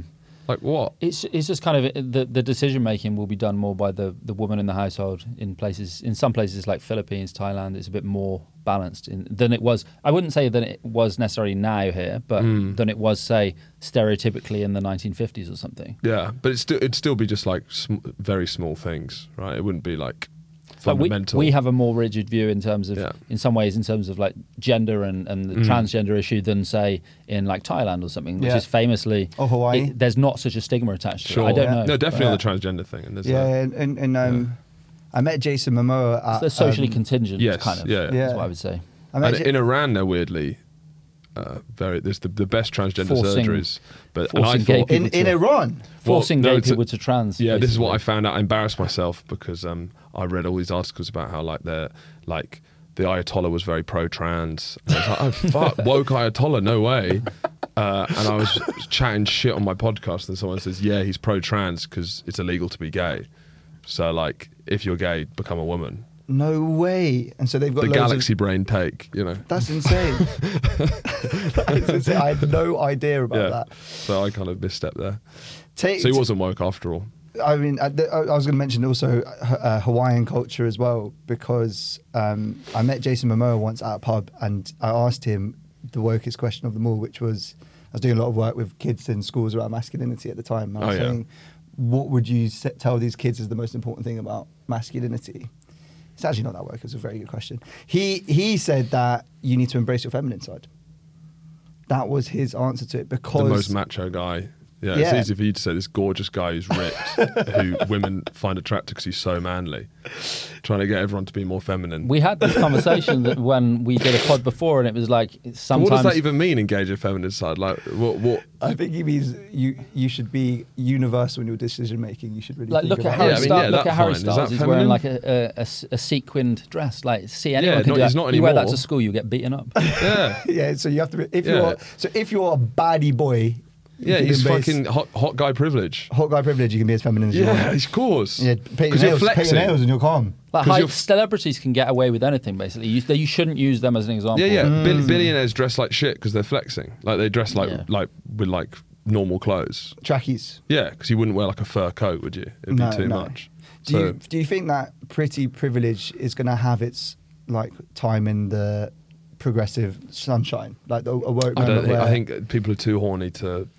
Like what? It's just kind of the decision making will be done more by the woman in the household in some places like Philippines, Thailand. It's a bit more balanced than it was. I wouldn't say that it was necessarily now here, but than it was, say, stereotypically in the 1950s or something. Yeah, but it'd still be just like very small things, right? It wouldn't be like fundamental. We have a more rigid view in terms of, in some ways, in terms of like gender and the transgender issue than, say, in like Thailand or something, which is famously, or Hawaii. There's not such a stigma attached to it. Sure. I don't know. No, definitely on the transgender thing. And I met Jason Momoa at... It's socially contingent, yes, kind of. Yeah. That's what I would say. And in Iran, they're weirdly... there's the best transgender surgeries, but and I thought in Iran forcing gay people to trans. Yeah, this is what I found out. I embarrassed myself because I read all these articles about how the Ayatollah was very pro-trans. And I was like, oh fuck, woke Ayatollah, no way. And I was chatting shit on my podcast, and someone says, yeah, he's pro-trans because it's illegal to be gay. So like, if you're gay, become a woman. No way. And so they've got the galaxy brain take, you know. That's insane. That is insane. I had no idea about that. So I kind of misstepped there. So he wasn't woke after all. I mean, I was going to mention also Hawaiian culture as well, because I met Jason Momoa once at a pub, and I asked him the wokest question of them all, which was, I was doing a lot of work with kids in schools around masculinity at the time. And I was saying, what would you tell these kids is the most important thing about masculinity? It's actually not that woke. It's a very good question. He said that you need to embrace your feminine side. That was his answer to it, because... The most macho guy. Yeah, it's easy for you to say this gorgeous guy who's ripped, who women find attractive because he's so manly, trying to get everyone to be more feminine. We had this conversation that when we did a pod before, and it was like sometimes... What does that even mean, engage your feminine side? Like, what? I think he means you should be universal in your decision making. You should really like think look about at Harry it. Styles. Look at Harry Styles. He's wearing like a sequined dress. Like, see, anyone can do that. He's not you wear that anymore. to school, you get beaten up. Yeah, yeah. So you have to be, if you're a baddie boy. Yeah, he's fucking hot guy privilege. Hot guy privilege. You can be as feminine as you want. Yeah, of course. Yeah, paint your nails and you're calm. Like celebrities can get away with anything, basically. You shouldn't use them as an example. Yeah. Billionaires dress like shit because they're flexing. Like they dress like with like normal clothes. Trackies. Yeah, because you wouldn't wear like a fur coat, would you? It'd be too much. Do you think that pretty privilege is going to have its like time in the progressive sunshine, like a work moment? I think people are too horny to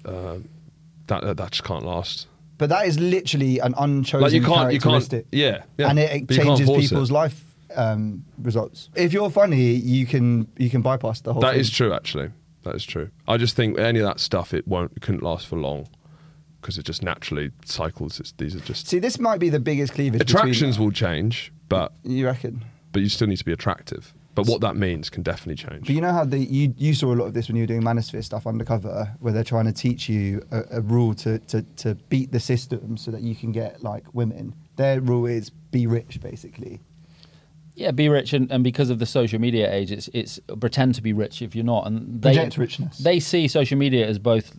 that just can't last. But that is literally an unchosen characteristic. And it changes people's life results. If you're funny, you can bypass the whole thing. That is true, actually. That is true. I just think any of that stuff it couldn't last for long because it just naturally cycles. These are just... See, this might be the biggest cleavage. Attractions will change, but... You reckon? But you still need to be attractive. But what that means can definitely change. But you know how you saw a lot of this when you were doing Manosphere stuff undercover, where they're trying to teach you a rule to beat the system so that you can get like women. Their rule is be rich, basically. Yeah, be rich, and because of the social media age, it's pretend to be rich if you're not, and project richness. They see social media as both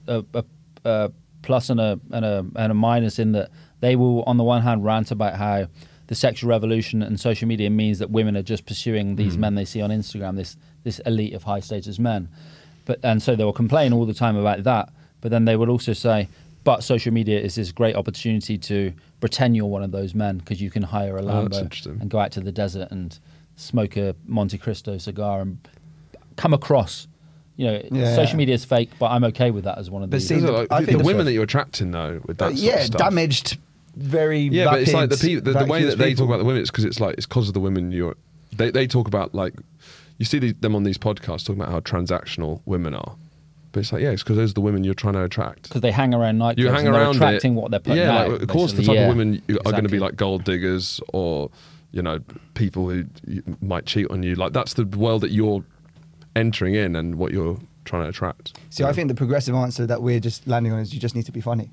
a plus and a minus, in that they will, on the one hand, rant about how the sexual revolution and social media means that women are just pursuing these men they see on Instagram, this elite of high status men. And so they will complain all the time about that. But then they would also say, but social media is this great opportunity to pretend you're one of those men, because you can hire a Lambo and go out to the desert and smoke a Monte Cristo cigar and come across. Social media is fake, but I'm okay with that as one of these. I think the women that you're attracting, though, with that sort of stuff. Damaged. Very but it's like the way that they talk about the women, it's because of the women they talk about, like, you see them on these podcasts talking about how transactional women are, but it's like, it's because those are the women you're trying to attract, because they hang around nightclubs, you hang around attracting what they're putting out. Like, of course the type of women are going to be like gold diggers or people who might cheat on you. Like, that's the world that you're entering in and what you're trying to attract. See, I think the progressive answer that we're just landing on is you just need to be funny.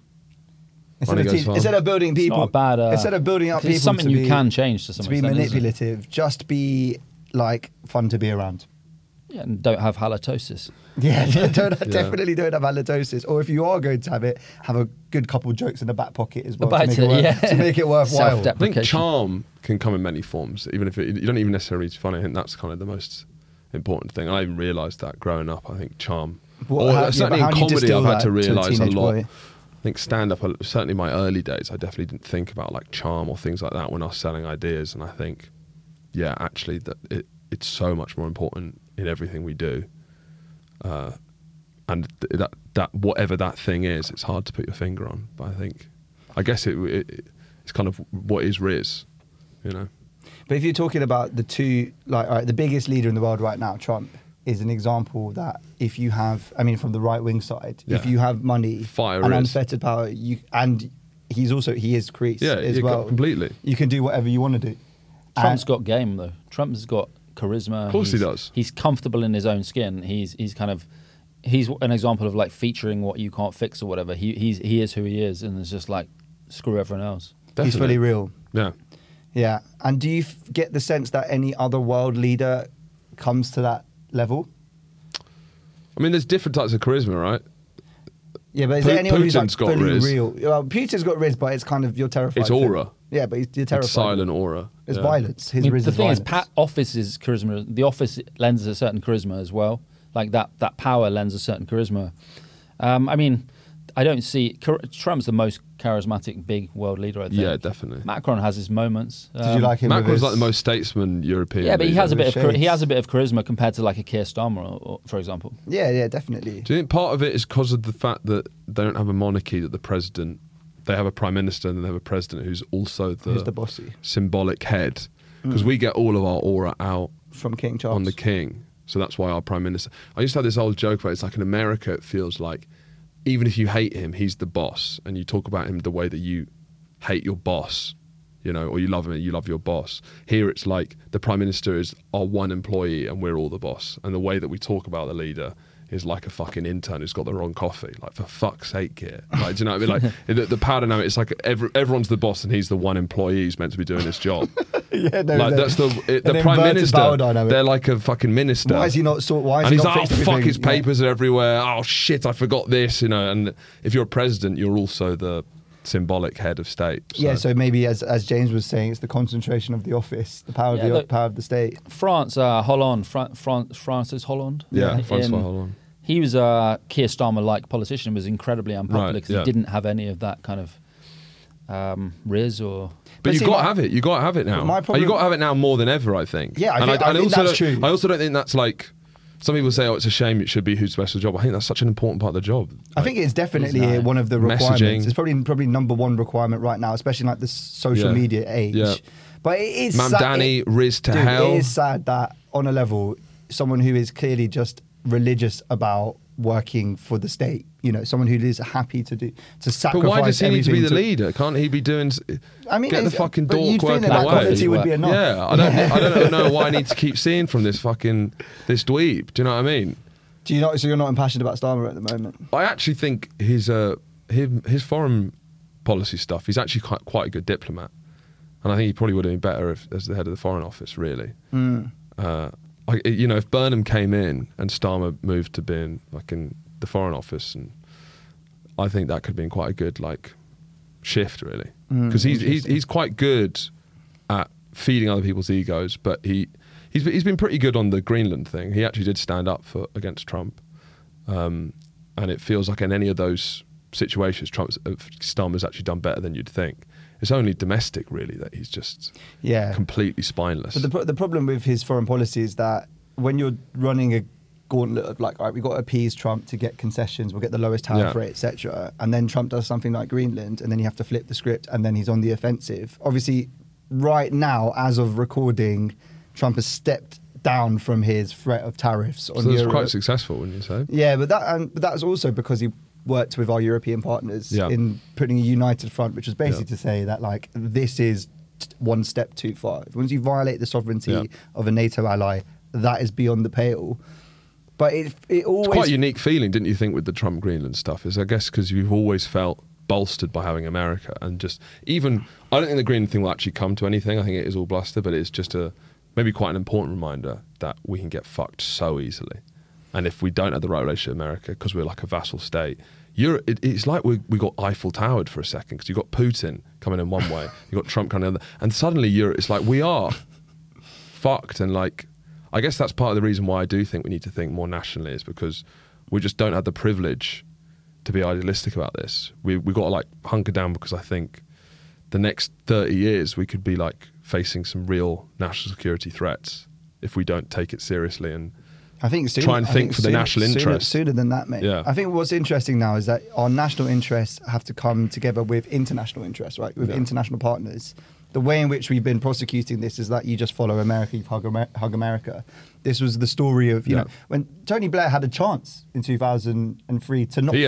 Instead of building people, instead of building up people, it's something you can change to some extent. To be manipulative, just be like fun to be around. Yeah, and don't have halitosis. Yeah, definitely don't have halitosis. Or if you are going to have it, have a good couple of jokes in the back pocket as well to make it worthwhile. I think charm can come in many forms, even if you don't even necessarily need to be funny. I think that's kind of the most important thing. I even realised that growing up. I think charm. Certainly in comedy, I've had to realise a lot. think stand-up, certainly my early days, I definitely didn't think about like charm or things like that when I was selling ideas. And I think, yeah, actually that it's so much more important in everything we do. And that whatever that thing is, it's hard to put your finger on. But I guess it's kind of what is Riz, you know. But if you're talking about the two, like, all right, the biggest leader in the world right now, Trump, is an example that if you have, I mean, from the right wing side, if you have money and unfettered power, and he is Crease as well. Completely. You can do whatever you want to do. Trump's got game though. Trump's got charisma. Of course he does. He's comfortable in his own skin. He's an example of like featuring what you can't fix or whatever. He is who he is, and it's just like screw everyone else. Definitely. He's fully real. Yeah. Yeah. And do you get the sense that any other world leader comes to that level? I mean, there's different types of charisma, right? Yeah, but is there anyone who's like got fully Riz. real? Well, Putin's got Riz, but it's kind of, you're terrified. It's aura. Yeah, but you're terrified. It's silent aura. It's violence. His Riz the is thing violence. is, Office's charisma. The Office lends a certain charisma as well. Like that power lends a certain charisma. I mean, I don't see Trump's the most charismatic big world leader. I think. Yeah, definitely. Macron has his moments. Did you like him? Macron's like the most statesman European. Yeah, but he has a bit of Shades. he has a bit of charisma compared to like a Keir Starmer, or for example. Yeah, definitely. Do you think part of it is because of the fact that they don't have a monarchy, that the president, they have a prime minister and they have a president who's also Who's the bossy? symbolic head? Because we get all of our aura out From King Charles. on the king. So that's why our prime minister. I used to have this old joke about it's like in America, it feels like even if you hate him, he's the boss, and you talk about him the way that you hate your boss, you know, or you love him and you love your boss. Here it's like the prime minister is our one employee and we're all the boss. And the way that we talk about the leader is like a fucking intern who's got the wrong coffee. Like, for fuck's sake, here. Like, do you know what I mean? Like, the power dynamic, it's like everyone's the boss and he's the one employee who's meant to be doing his job. Yeah, no, like, that's the prime minister. They're like a fucking minister. Why is he not why is and he he's not like, fixed oh, fuck, everything? his papers are everywhere. Oh, shit, I forgot this, you know. And if you're a president, you're also the symbolic head of state. So. Yeah, so maybe as James was saying, it's the concentration of the office, the power power of the state. France, Hollande, Francis Hollande. Yeah, Francois Hollande. He was a Keir Starmer-like politician, was incredibly unpopular because yeah. he didn't have any of that kind of Riz or... But you've got to have it. You've got to have it now. You've got to have it now more than ever, I think. Yeah, I think that's true. I also don't think that's like... Some people say, oh, it's a shame it should be whose special job. I think that's such an important part of the job. I think it's definitely one of the requirements. Messaging. It's probably number one requirement right now, especially in like the social media age. Yeah. But it is Mam Danny, Riz to hell. It is sad that on a level, someone who is clearly just religious about working for the state, you know, someone who is happy to sacrifice. But why does he need to be the everything leader? Can't he be doing? I mean, get the fucking but dork you'd think working that away. quality would be enough. Yeah, I don't know why I need to keep seeing from this fucking this dweeb. Do you know what I mean? Do you not? So you're not impassioned about Starmer at the moment? I actually think his foreign policy stuff. He's actually quite a good diplomat, and I think he probably would have been better as the head of the Foreign Office. Really, if Burnham came in and Starmer moved to being like in the Foreign Office, and I think that could have been quite a good like shift, really, because he's quite good at feeding other people's egos, but he's been pretty good on the Greenland thing. He actually did stand up against Trump, and it feels like in any of those situations, Starmer's actually done better than you'd think. It's only domestic, really, that he's just completely spineless. But the problem with his foreign policy is that when you're running a gauntlet of like, all right, we've got to appease Trump to get concessions, we'll get the lowest tariff rate, etc., and then Trump does something like Greenland, and then you have to flip the script, and then he's on the offensive. Obviously, right now, as of recording, Trump has stepped down from his threat of tariffs on Europe. So that's quite successful, wouldn't you say? Yeah, but that's also because he worked with our European partners in putting a united front, which was basically to say that like this is one step too far. Once you violate the sovereignty of a NATO ally, that is beyond the pale. But it always... It's quite a unique feeling, didn't you think, with the Trump Greenland stuff? Is I guess because you've always felt bolstered by having America, and just even... I don't think the Greenland thing will actually come to anything. I think it is all bluster, but it's just maybe quite an important reminder that we can get fucked so easily. And if we don't have the right relationship with America, because we're like a vassal state, it's like we got Eiffel Towered for a second, because you've got Putin coming in one way, you've got Trump coming in the other, and suddenly it's like we are fucked. And like, I guess that's part of the reason why I do think we need to think more nationally, is because we just don't have the privilege to be idealistic about this. We got to like hunker down, because I think the next 30 years we could be like facing some real national security threats if we don't take it seriously and I think sooner, try and think for the national interest. Sooner than that, mate. Yeah. I think what's interesting now is that our national interests have to come together with international interests, right? With international partners. The way in which we've been prosecuting this is that you just follow America, you hug America. This was the story of, you know, when Tony Blair had a chance in 2003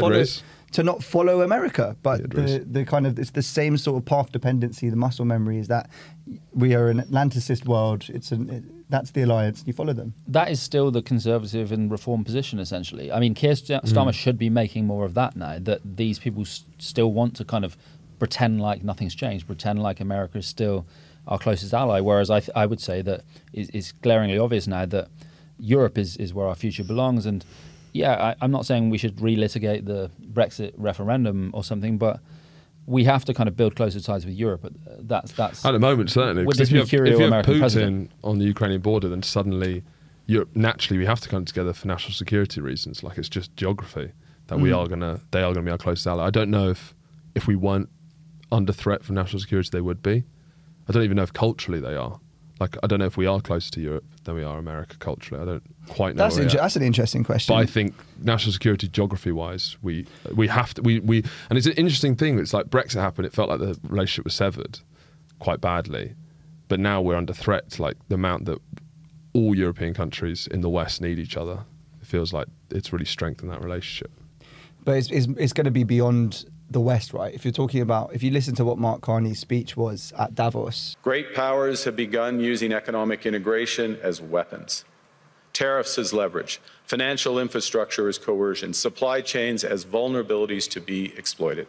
to not follow America, but the kind of, it's the same sort of path dependency, the muscle memory is that we are an Atlanticist world. That's the alliance. You follow them. That is still the conservative and reform position, essentially. I mean, Keir Starmer should be making more of that now, that these people still want to kind of pretend like nothing's changed, pretend like America is still our closest ally, whereas I would say that it's glaringly obvious now that Europe is where our future belongs. And yeah, I'm not saying we should relitigate the Brexit referendum or something, but we have to kind of build closer ties with Europe. That's at the moment, certainly. With this if you have American Putin president on the Ukrainian border, then suddenly Europe, naturally we have to come together for national security reasons. Like, it's just geography that they are gonna be our closest ally. I don't know if we weren't under threat from national security, they would be. I don't even know if culturally they are. Like, I don't know if we are closer to Europe than we are America culturally. I don't quite know. That's an interesting question. But I think national security, geography-wise, we have to. And it's an interesting thing. It's like Brexit happened. It felt like the relationship was severed quite badly, but now we're under threat. Like, the amount that all European countries in the West need each other, it feels like it's really strengthened that relationship. But it's going to be beyond the West, right? If you listen to what Mark Carney's speech was at Davos. Great powers have begun using economic integration as weapons. Tariffs as leverage, financial infrastructure as coercion, supply chains as vulnerabilities to be exploited.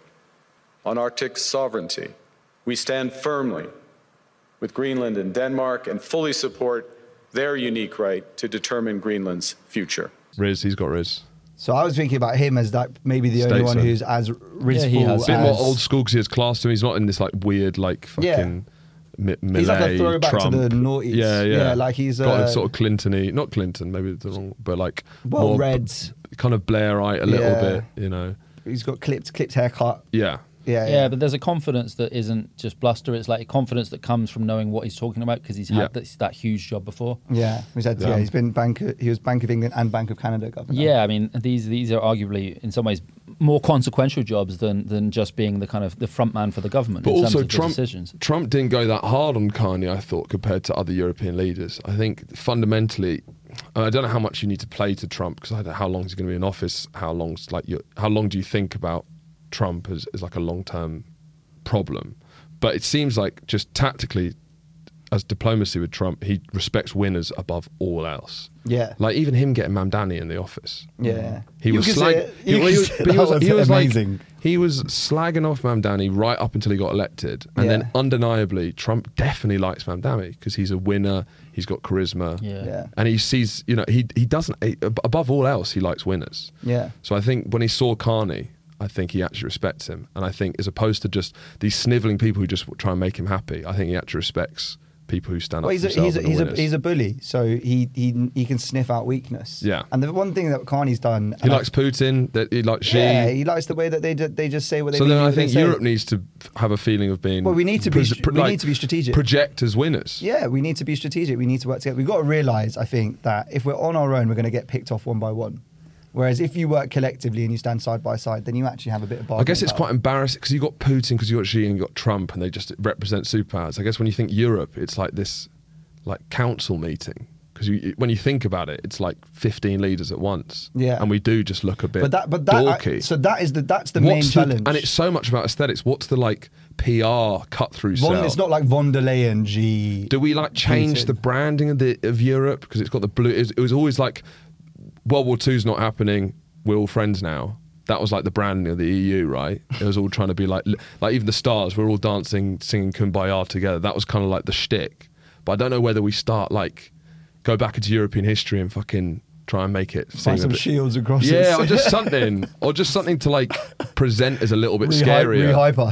On Arctic sovereignty, we stand firmly with Greenland and Denmark and fully support their unique right to determine Greenland's future. He's got Riz. So I was thinking about him as that maybe the only one who's as rizful. A bit more old school because he has class to him. He's not in this like weird like fucking Millet, he's like a throwback Trump. to the noughties. Yeah. Like he's got a sort of Clinton-y, not Clinton, maybe the wrong, but like more Reds, kind of Blairite a little bit, you know. He's got clipped haircut. Yeah, but there's a confidence that isn't just bluster. It's like a confidence that comes from knowing what he's talking about because he's had that huge job before. Yeah, he's been he was Bank of England and Bank of Canada governor. Yeah, I mean these are arguably in some ways more consequential jobs than just being the kind of the front man for the government. But in also terms of Trump didn't go that hard on Carney, I thought, compared to other European leaders. I think fundamentally, I don't know how much you need to play to Trump because I don't know how long he's going to be in office. How long do you think about Trump as like a long-term problem? But it seems like just tactically, as diplomacy with Trump, he respects winners above all else. Yeah, like even him getting Mamdani in the office. Yeah, he was slagging. He was slagging off Mamdani right up until he got elected, and then undeniably, Trump definitely likes Mamdani because he's a winner. He's got charisma. Yeah. And he sees, he doesn't. Above all else, he likes winners. Yeah. So I think when he saw Carney, I think he actually respects him. And I think as opposed to just these snivelling people who just try and make him happy, I think he actually respects people who stand up for themselves. He's a bully, so he can sniff out weakness. Yeah. And the one thing that Carney's done... He likes Putin, that he likes Xi. Yeah, he likes the way that they just say what they mean. So then I think say. Europe needs to have a feeling of being... Well, we need to be strategic. Project as winners. Yeah, we need to be strategic. We need to work together. We've got to realise, I think, that if we're on our own, we're going to get picked off one by one. Whereas if you work collectively and you stand side by side, then you actually have a bit of bargaining. I guess it's quite embarrassing because you've got Putin, because you've got Xi and you've got Trump, and they just represent superpowers. I guess when you think Europe, it's like this council meeting. Because when you think about it, it's like 15 leaders at once. Yeah. And we do just look a bit dorky. So that's the main challenge. And it's so much about aesthetics. What's the PR cut-through cell? It's not like von der Leyen, G. Do we change the branding of Europe? Because it's got the blue... It was always like... World War II's not happening, we're all friends now. That was like the branding of the EU, right? It was all trying to be like even the stars, we're all dancing, singing Kumbaya together. That was kind of like the shtick. But I don't know whether we start go back into European history and fucking try and make it find some shields and crosses. Yeah, or just something to present as a little bit scarier. Rehype us.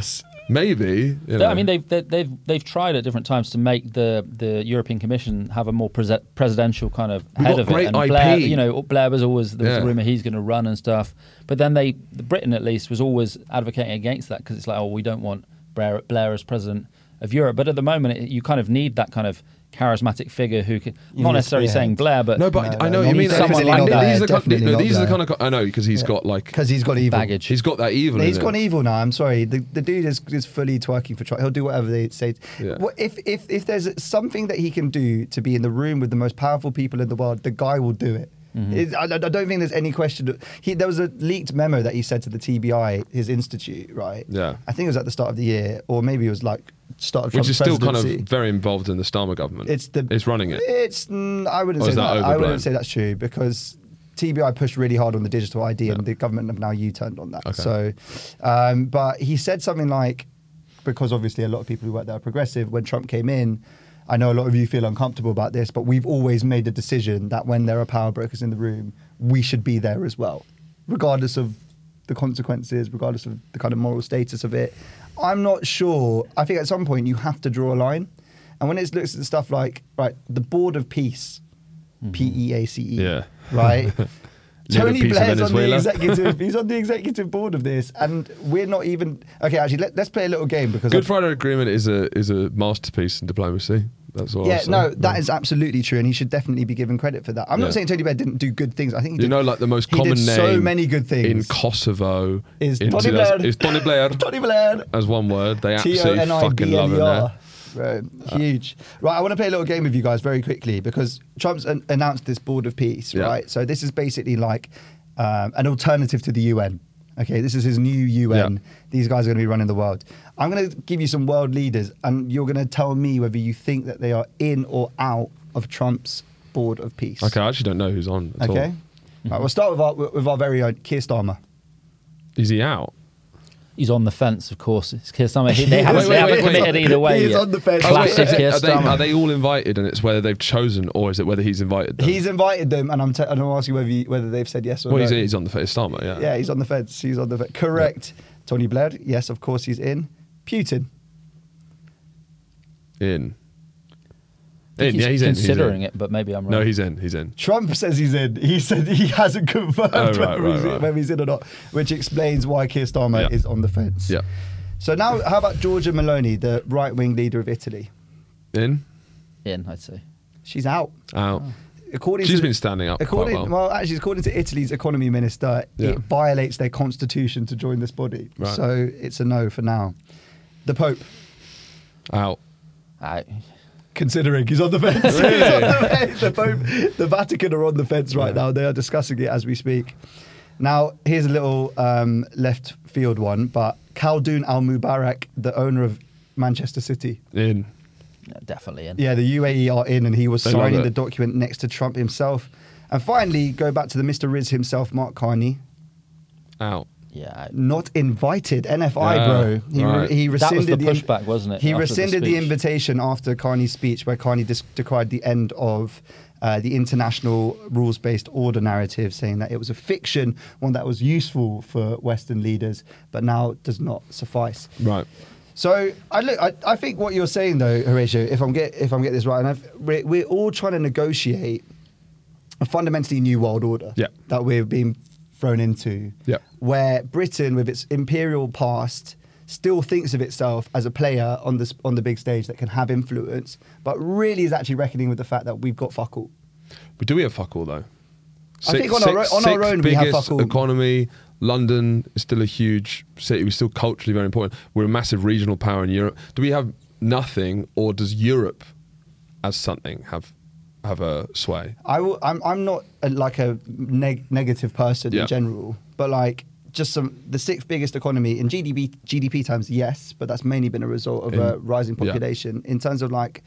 Maybe. You know. I mean, they've tried at different times to make the European Commission have a more presidential kind of We've head got of great it. And IP. Blair was always there was Yeah. a rumor he's going to run and stuff. But then Britain at least was always advocating against that because it's like, oh, we don't want Blair as president of Europe. But at the moment, you kind of need that kind of charismatic figure who can, You not need a necessarily saying spearhead. Blair, but No, but I know no, what you mean. he's someone These like are the that. kind- Definitely no, not these are the there. kind of. I know because he's got like. Because he's got evil. baggage. He's got that evil. He's in gone him. evil now. I'm sorry. The dude is fully twerking for Trump. He'll do whatever they say. Yeah. If there's something that he can do to be in the room with the most powerful people in the world, the guy will do it. I don't think there's any question. There was a leaked memo that he said to the TBI, his institute, right? Yeah. I think it was at the start of the year, or maybe it was like start of Which Trump's is still kind presidency. of very involved in the Starmer government. It's running it. I wouldn't Or say is that that. I overblown? wouldn't say that's true because TBI pushed really hard on the digital ID, and the government have now U-turned on that. Okay. So, but he said something like, because obviously a lot of people who work there are progressive. When Trump came in, I know a lot of you feel uncomfortable about this, but we've always made a decision that when there are power brokers in the room, we should be there as well, regardless of the consequences, regardless of the kind of moral status of it. I'm not sure. I think at some point you have to draw a line. And when it looks at stuff like, right, the Board of Peace, PEACE, Yeah. right? Little Tony piece of Blair's on the Venezuela. executive. He's on the executive board of this, and we're not even. Okay, actually, let's play a little game because Good Friday Agreement is a masterpiece in diplomacy. That's all. yeah, I'll say. no, that is absolutely true, and he should definitely be given credit for that. I'm Yeah. not saying Tony Blair didn't do good things. I think he did, You know, like the most he common did name so many good things in Kosovo Is in Tony 2000 Blair. Is Tony Blair Tony Blair. as one word. They absolutely fucking love him TONIBLER. there. Right, huge. Right, I want to play a little game with you guys very quickly because Trump's announced this Board of Peace, Yeah. right? So this is basically like an alternative to the UN. Okay, this is his new UN. Yeah. These guys are going to be running the world. I'm going to give you some world leaders, and you're going to tell me whether you think that they are in or out of Trump's Board of Peace. Okay, I actually don't know who's on. At Okay. all. Right, we'll start with our very own Keir Starmer. Is he out? he's on the fence, of course. It's Keir Starmer. They haven't, Wait, they haven't wait. committed either way. He is yet. on the fence. Classic Keir Are Starmer. they all invited, and it's whether they've chosen, or is it whether he's invited them? He's invited them, and I'm asking whether they've said yes or well, no. he's on the face. Starmer, yeah. Yeah, he's on the fence. He's on the fence. Correct. Tony Blair, yes, of course he's in. Putin. In. I think Yeah, he's in. considering he's in. it, but maybe I'm wrong. No, he's in. He's in. Trump says he's in. He said he hasn't confirmed Oh, right, whether he's in or not, which explains why Keir Starmer Yeah. is on the fence. Yeah. So now, how about Giorgia Meloni, the right-wing leader of Italy? In. In, I'd say. She's out. Out. According She's to, been standing up quite well. Actually, according to Italy's economy minister, Yeah. it violates their constitution to join this body. Right. So it's a no for now. The Pope, Out. considering he's on the fence. He's Really? on the fence. The Pope, the Vatican are on the fence right now. They are discussing it as we speak. Now, here's a little left field one, but Khaldoun Al-Mubarak, the owner of Manchester City. In. Yeah, definitely in. Yeah, the UAE are in, and he was They love signing it. the document next to Trump himself. And finally, go back to the Mr. Riz himself, Mark Carney. Out. Yeah. Not invited. NFI, Yeah, bro. right. He That was rescinded the pushback, wasn't it? He after rescinded the speech? invitation after Carney's speech, where Carney decried the end of the international rules-based order narrative, saying that it was a fiction, one that was useful for Western leaders, but now does not suffice. Right. So I think what you're saying though, Horatio, if I'm getting this right, and we're all trying to negotiate a fundamentally new world order Yeah. that we're being thrown into, Yeah. where Britain, with its imperial past, still thinks of itself as a player on the big stage that can have influence, but really is actually reckoning with the fact that we've got fuck all. But do we have fuck all though? I think on our own we have biggest fuck all. economy. London is still a huge city. We're still culturally very important. We're a massive regional power in Europe. Do we have nothing, or does Europe, as something, have a sway? I'm not a negative person Yeah. in general, but like just the sixth biggest economy in GDP terms, yes, but that's mainly been a result of a rising yeah. population. In terms of like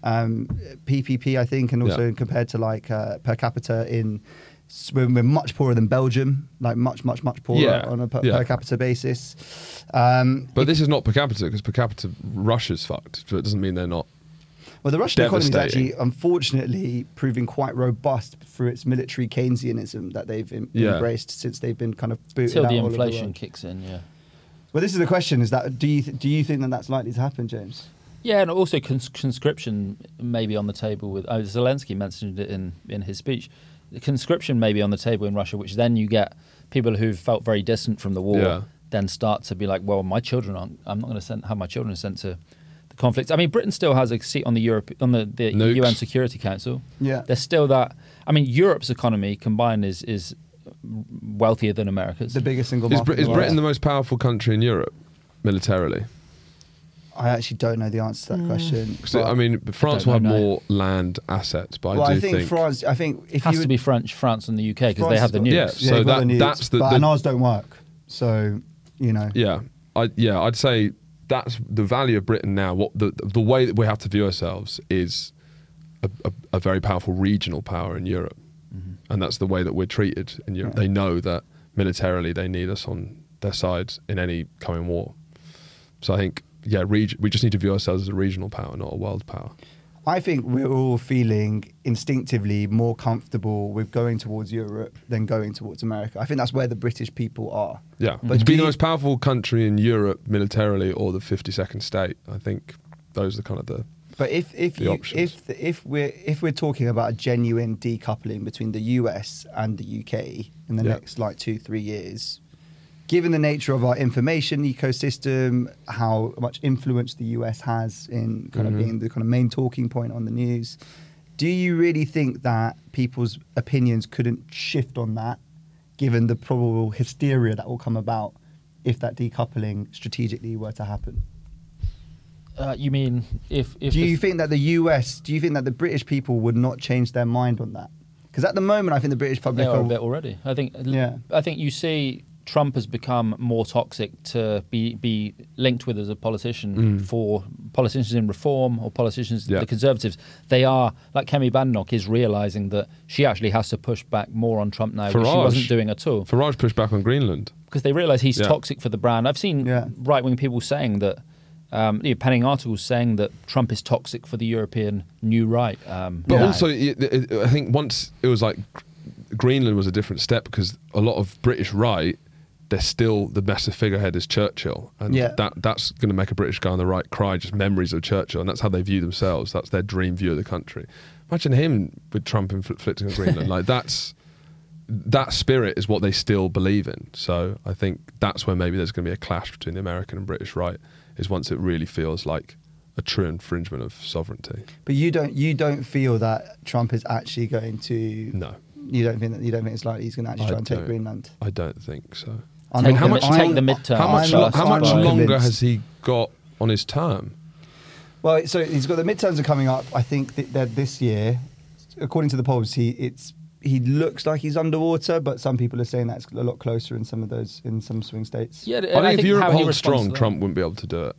PPP, I think, and also Yeah. compared to like per capita we're much poorer than Belgium, like much poorer Yeah. on a per Yeah. capita basis. But this is not per capita, because per capita Russia's fucked. So it doesn't mean they're not. Well, the Russian economy is Devastating. actually, unfortunately, proving quite robust through its military Keynesianism that they've Yeah. embraced since they've been kind of booted Till out the all over inflation world. kicks in, yeah. Well, this is the question: is that do you think that that's likely to happen, James? Yeah, and also conscription may be on the table with. Zelensky mentioned it in his speech. Conscription may be on the table in Russia, which then you get people who've felt very distant from the war then start to be like, well, my children aren't. I'm not going to have my children sent to the conflict. I mean, Britain still has a seat on the UN Security Council. Yeah, there's still that. I mean, Europe's economy combined is wealthier than America's. The biggest single market. Is Britain the most powerful country in Europe militarily? I actually don't know the answer to that question. I mean, France will have more land assets, but I think France. I think it has to be France and the UK because they have the nukes. Yeah, so that's the. And ours don't work. So you know. Yeah, I'd say that's the value of Britain now. What the way that we have to view ourselves is a very powerful regional power in Europe, and that's the way that we're treated in Europe. They know that militarily they need us on their side in any coming war. So I think. Yeah, we just need to view ourselves as a regional power, not a world power. I think we're all feeling instinctively more comfortable with going towards Europe than going towards America. I think that's where the British people are. Yeah, but to be the most powerful country in Europe militarily or the 52nd state, I think those are kind of the. But if we're talking about a genuine decoupling between the US and the UK in the next 2-3 years. Given the nature of our information ecosystem, how much influence the US has in kind of being the kind of main talking point on the news, do you really think that people's opinions couldn't shift on that, given the probable hysteria that will come about if that decoupling strategically were to happen? You mean if do you think that the British people would not change their mind on that? Because at the moment, I think the British public are a bit already. I think you see. Trump has become more toxic to be linked with as a politician for politicians in reform or politicians, the Conservatives. They are, like Kemi Badenoch is realising that she actually has to push back more on Trump now, which she wasn't doing at all. Farage pushed back on Greenland. Because they realise he's toxic for the brand. I've seen right-wing people saying that, penning articles saying that Trump is toxic for the European new right. But also, I think once it was like Greenland was a different step because a lot of British right, they're still the massive figurehead is Churchill, and that's going to make a British guy on the right cry just memories of Churchill, and that's how they view themselves. That's their dream view of the country. Imagine him with Trump inflicting on Greenland. Like that spirit is what they still believe in. So I think that's where maybe there's going to be a clash between the American and British right. Is once it really feels like a true infringement of sovereignty. But you don't feel that Trump is actually going to. No. You don't think it's likely he's going to actually try and take Greenland? I don't think so. Take the midterm. How much longer has he got on his term? Well, so he's got the midterms are coming up. I think that this year, according to the polls, he looks like he's underwater, but some people are saying that's a lot closer in some swing states. Yeah, I think if Europe holds strong, Trump wouldn't be able to do it.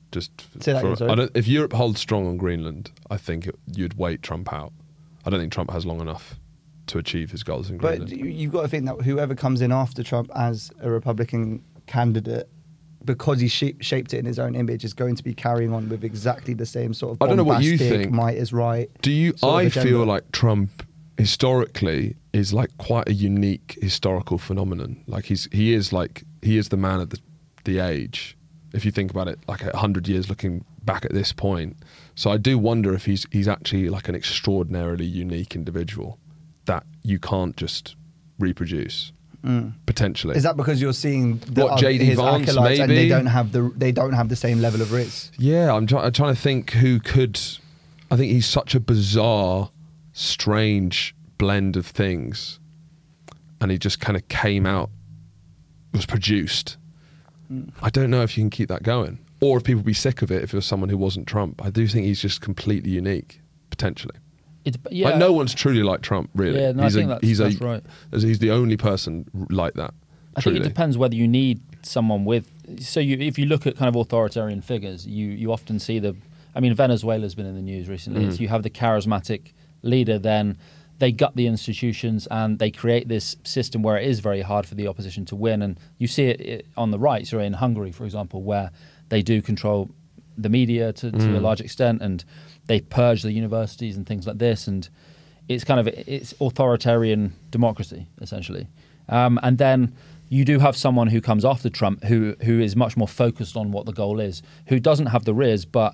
If Europe holds strong on Greenland, I think you'd wait Trump out. I don't think Trump has long enough to achieve his goals in Greenland. But you've got to think that whoever comes in after Trump as a Republican candidate, because he shaped it in his own image, is going to be carrying on with exactly the same sort of I don't know what you think. Might is right. I feel like Trump historically is like quite a unique historical phenomenon. Like he is the man of the age. If you think about it, like 100 years looking back at this point. So I do wonder if he's actually like an extraordinarily unique individual that you can't just reproduce potentially. Is that because you're seeing JD Vance maybe, and they don't have the same level of risk? Yeah, I'm trying to think who could. I think he's such a bizarre, strange blend of things, and he just kind of came out, was produced. I don't know if you can keep that going, or if people would be sick of it if it was someone who wasn't Trump. I do think he's just completely unique, potentially. Like no one's truly like Trump, really. Yeah, no, I think that's right. He's the only person like that. I think it depends whether you need someone with. So if you look at kind of authoritarian figures, you often see Venezuela's been in the news recently. So you have the charismatic leader, then they gut the institutions and they create this system where it is very hard for the opposition to win. And you see it on the right, so in Hungary, for example, where they do control the media to a large extent, and they purge the universities and things like this, and it's authoritarian democracy essentially. And then you do have someone who comes after Trump who is much more focused on what the goal is, who doesn't have the riz, but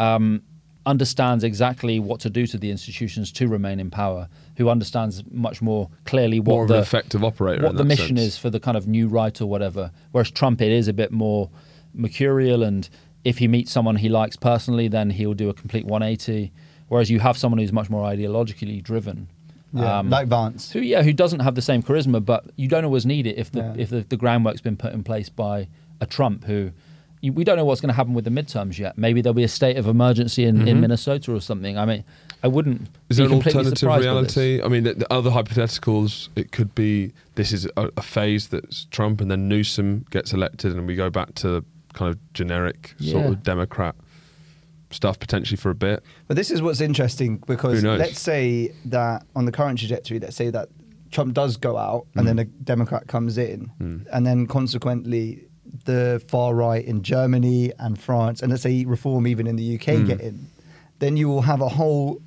understands exactly what to do to the institutions to remain in power, who understands much more clearly what more of an effective operator, what in the that mission sense. is for the kind of new right or whatever. Whereas Trump, it is a bit more mercurial, and if he meets someone he likes personally, then he'll do a complete 180. Whereas you have someone who's much more ideologically driven. like Vance. Who doesn't have the same charisma, but you don't always need it if the groundwork's been put in place by a Trump who we don't know what's going to happen with the midterms yet. Maybe there'll be a state of emergency in Minnesota or something. I mean, I wouldn't Is be there an completely alternative surprised by reality? I mean, the other hypotheticals, it could be this is a phase that's Trump and then Newsom gets elected and we go back to kind of generic sort Yeah. of Democrat stuff potentially for a bit. But this is what's interesting, because Who knows? let's say that on the current trajectory, let's say that Trump does go out and then a Democrat comes in, and then consequently the far right in Germany and France, and let's say reform even in the UK get in, then you will have a whole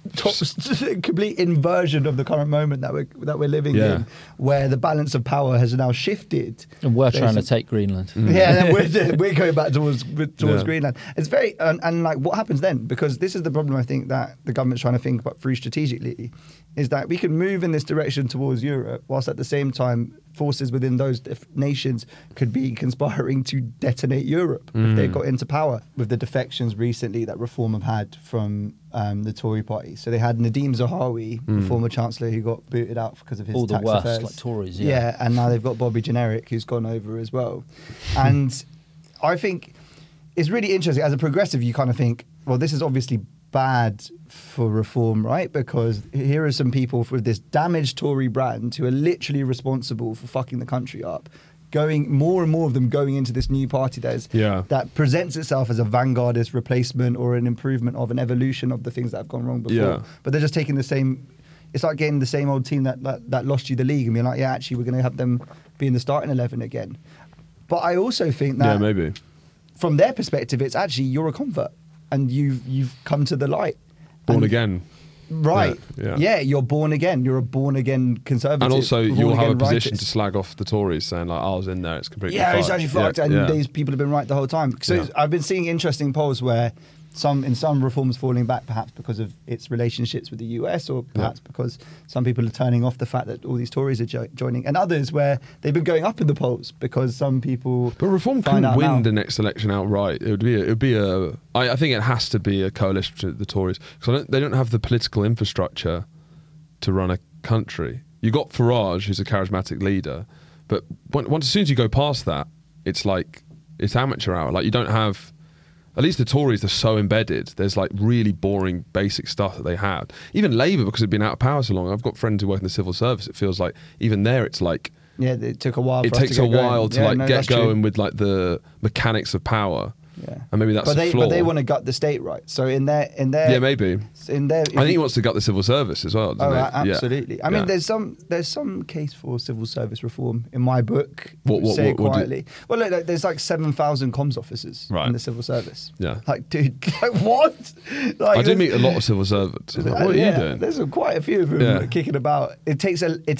complete inversion of the current moment that we're living in, where the balance of power has now shifted. And we're trying to take Greenland. Yeah, and then we're going back towards Greenland. It's very and like what happens then, because this is the problem I think that the government's trying to think about through strategically, is that we can move in this direction towards Europe, whilst at the same time forces within those nations could be conspiring to detonate Europe if they got into power. With the defections recently that Reform have had from the Tory party, so they had Nadeem Zahawi, the former chancellor, who got booted out because of his All the tax worst, affairs. like Tories, Yeah, and now they've got Bobby Generic, who's gone over as well. And I think it's really interesting. As a progressive, you kind of think, well, this is obviously bad for Reform, right? Because here are some people with this damaged Tory brand who are literally responsible for fucking the country up. Going more and more of them going into this new party that presents itself as a vanguardist replacement or an improvement of an evolution of the things that have gone wrong before. Yeah. But they're just taking the same. It's like getting the same old team that lost you the league and being like, yeah, actually, we're going to have them be in the starting 11 again. But I also think that maybe from their perspective, it's actually you're a convert and you've come to the light. born And- again. Right. Yeah. Yeah, you're born again. You're a born again conservative. And also, you'll have a born-again position righteous. to slag off the Tories, saying like, "I was in there; it's completely Yeah, fucked." it's actually fucked, and these people have been right the whole time. So Yeah. I've been seeing interesting polls where some reforms falling back, perhaps because of its relationships with the US, or perhaps because some people are turning off the fact that all these Tories are joining, and others where they've been going up in the polls because some people. But Reform find couldn't out win now. the next election outright. It would be a. I think it has to be a coalition with the Tories because they don't have the political infrastructure to run a country. You got Farage, who's a charismatic leader, but once as soon as you go past that, it's like it's amateur hour. Like you don't have. At least the Tories are so embedded. There's like really boring basic stuff that they have. Even Labour, because they've been out of power so long. I've got friends who work in the civil service. It feels like even there, it's like Yeah, it took a while. it for us takes to a get going. while to Yeah, like no, get that's true. going with like the mechanics of power. Yeah. And maybe that's but a flaw. But they want to gut the state, right? So in their Yeah, maybe. in their. I think he wants to gut the civil service as well. Oh, doesn't he? absolutely. Yeah. I mean, Yeah. there's some case for civil service reform in my book. What say it do you- quietly. Well, look, there's like 7,000 comms officers Right. in the civil service. Yeah. Like, dude, like what? Like, I do there's- meet a lot of civil servants. Like, what are you doing? There's quite a few of them Yeah. kicking about. It takes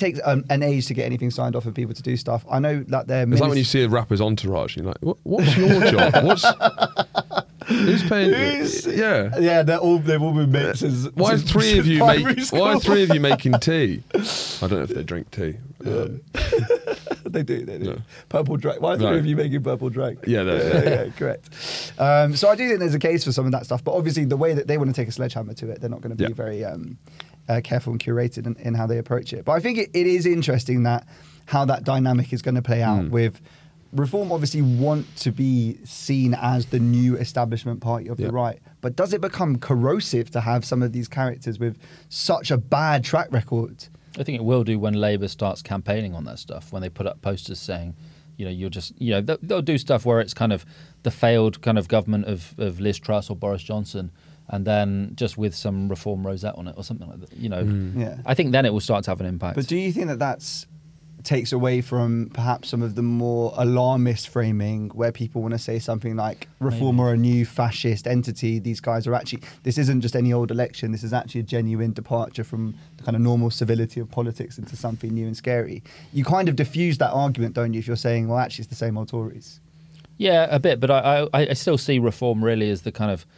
an age to get anything signed off and people to do stuff. I know that they're. It's like when you see a rapper's entourage, you're like, what's your job? Who's paying? Yeah. Yeah, they've all been mates since. Why are since three of you primary school. Why are three of you making tea? I don't know if they drink tea. They do. No. Purple drag. Why are three Right. of you making purple drag? Yeah, yeah, correct. So I do think there's a case for some of that stuff, but obviously the way that they want to take a sledgehammer to it, they're not going to be very careful and curated in how they approach it. But I think it is interesting that how that dynamic is going to play out with. Reform obviously want to be seen as the new establishment party of the right, but does it become corrosive to have some of these characters with such a bad track record? I think it will do when Labour starts campaigning on that stuff, when they put up posters saying, they'll do stuff where it's kind of the failed kind of government of Liz Truss or Boris Johnson, and then just with some Reform rosette on it or something like that. I think then it will start to have an impact. But do you think that takes away from perhaps some of the more alarmist framing where people want to say something like reform or a new fascist entity. These guys are actually, this isn't just any old election, this is actually a genuine departure from the kind of normal civility of politics into something new and scary. You kind of diffuse that argument, don't you, if you're saying, well, actually it's the same old Tories. Yeah, a bit, but I still see reform really as the kind of